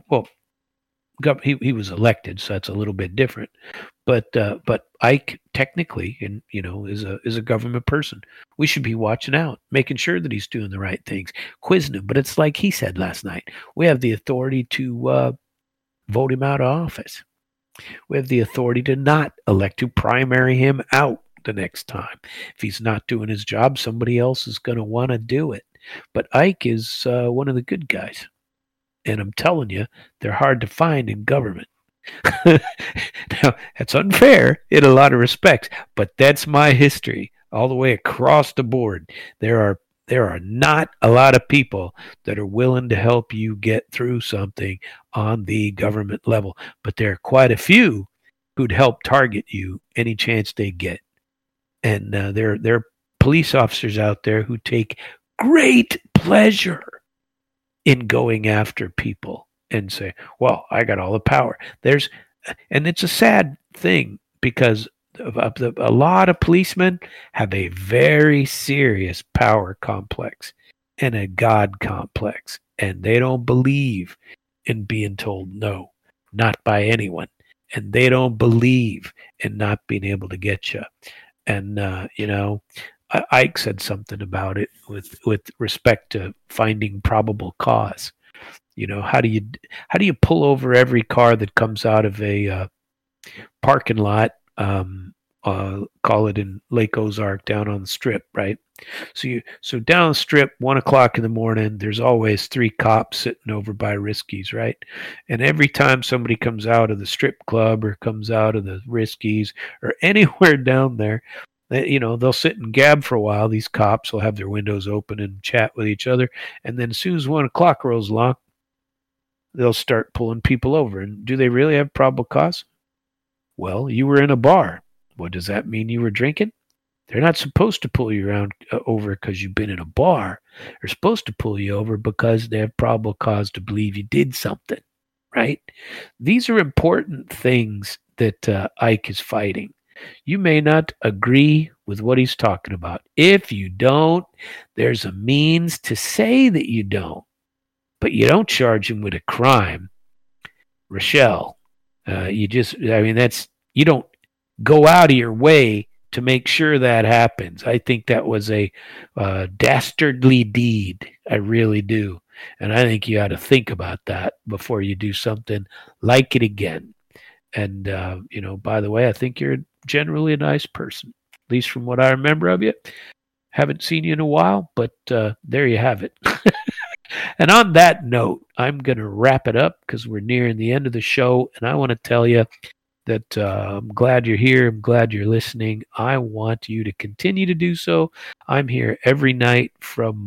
He was elected, so that's a little bit different. But Ike technically, and is a government person. We should be watching out, making sure that he's doing the right things, quizzing him. But it's like he said last night: we have the authority to vote him out of office. We have the authority to not elect, to primary him out the next time. If he's not doing his job, somebody else is going to want to do it. But Ike is one of the good guys. And I'm telling you, they're hard to find in government. Now, that's unfair in a lot of respects, but that's my history all the way across the board. There are not a lot of people that are willing to help you get through something on the government level, but there are quite a few who'd help target you any chance they get. And there are police officers out there who take great pleasure in going after people and say, well, I got all the power. And it's a sad thing because a lot of policemen have a very serious power complex and a God complex, and they don't believe in being told no, not by anyone. And they don't believe in not being able to get you. And, Ike said something about it with respect to finding probable cause. How do you pull over every car that comes out of a parking lot? Call it in Lake Ozark down on the Strip, right? So down the Strip, 1:00 in the morning, there's always 3 cops sitting over by Risky's, right? And every time somebody comes out of the strip club or comes out of the Risky's or anywhere down there, they'll sit and gab for a while. These cops will have their windows open and chat with each other. And then as soon as 1:00 rolls along, they'll start pulling people over. And do they really have probable cause? Well, you were in a bar. What does that mean? You were drinking? They're not supposed to pull you around over because you've been in a bar. They're supposed to pull you over because they have probable cause to believe you did something, right? These are important things that Ike is fighting. You may not agree with what he's talking about. If you don't, there's a means to say that you don't, but you don't charge him with a crime. Rochelle, you don't go out of your way to make sure that happens. I think that was a dastardly deed. I really do. And I think you ought to think about that before you do something like it again. And, by the way, I think you're generally a nice person, at least from what I remember of you. Haven't seen you in a while, but there you have it. And on that note, I'm going to wrap it up because we're nearing the end of the show. And I want to tell you that I'm glad you're here. I'm glad you're listening. I want you to continue to do so. I'm here every night from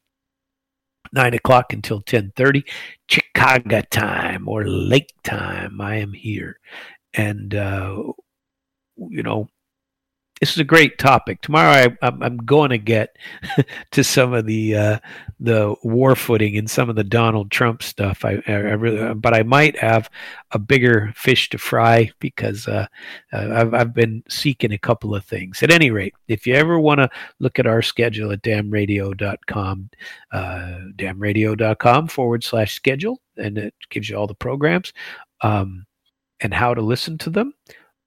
9:00 until 10:30, Chicago time or Lake time. I am here. And, this is a great topic. Tomorrow I'm going to get to some of the war footing and some of the Donald Trump stuff. But I might have a bigger fish to fry because I've been seeking a couple of things. At any rate, if you ever want to look at our schedule at damradio.com, damradio.com/schedule, and it gives you all the programs and how to listen to them.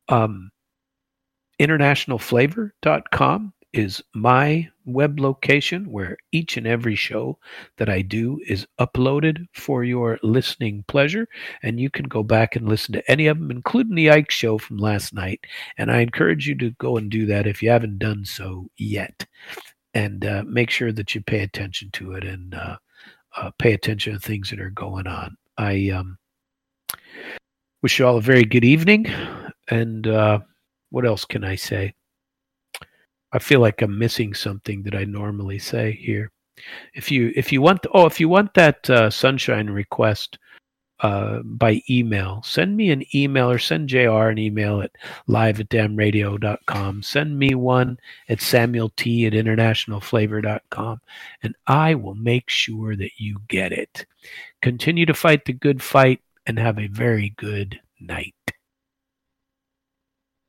Internationalflavor.com is my web location where each and every show that I do is uploaded for your listening pleasure. And you can go back and listen to any of them, including the Ike show from last night. And I encourage you to go and do that if you haven't done so yet. And make sure that you pay attention to it and pay attention to things that are going on. I wish you all a very good evening. And what else can I say? I feel like I'm missing something that I normally say here. If you want that sunshine request by email. Send me an email or send JR an email at live@damnradio.com. Send me one at samuelt@internationalflavor.com, and I will make sure that you get it. Continue to fight the good fight and have a very good night.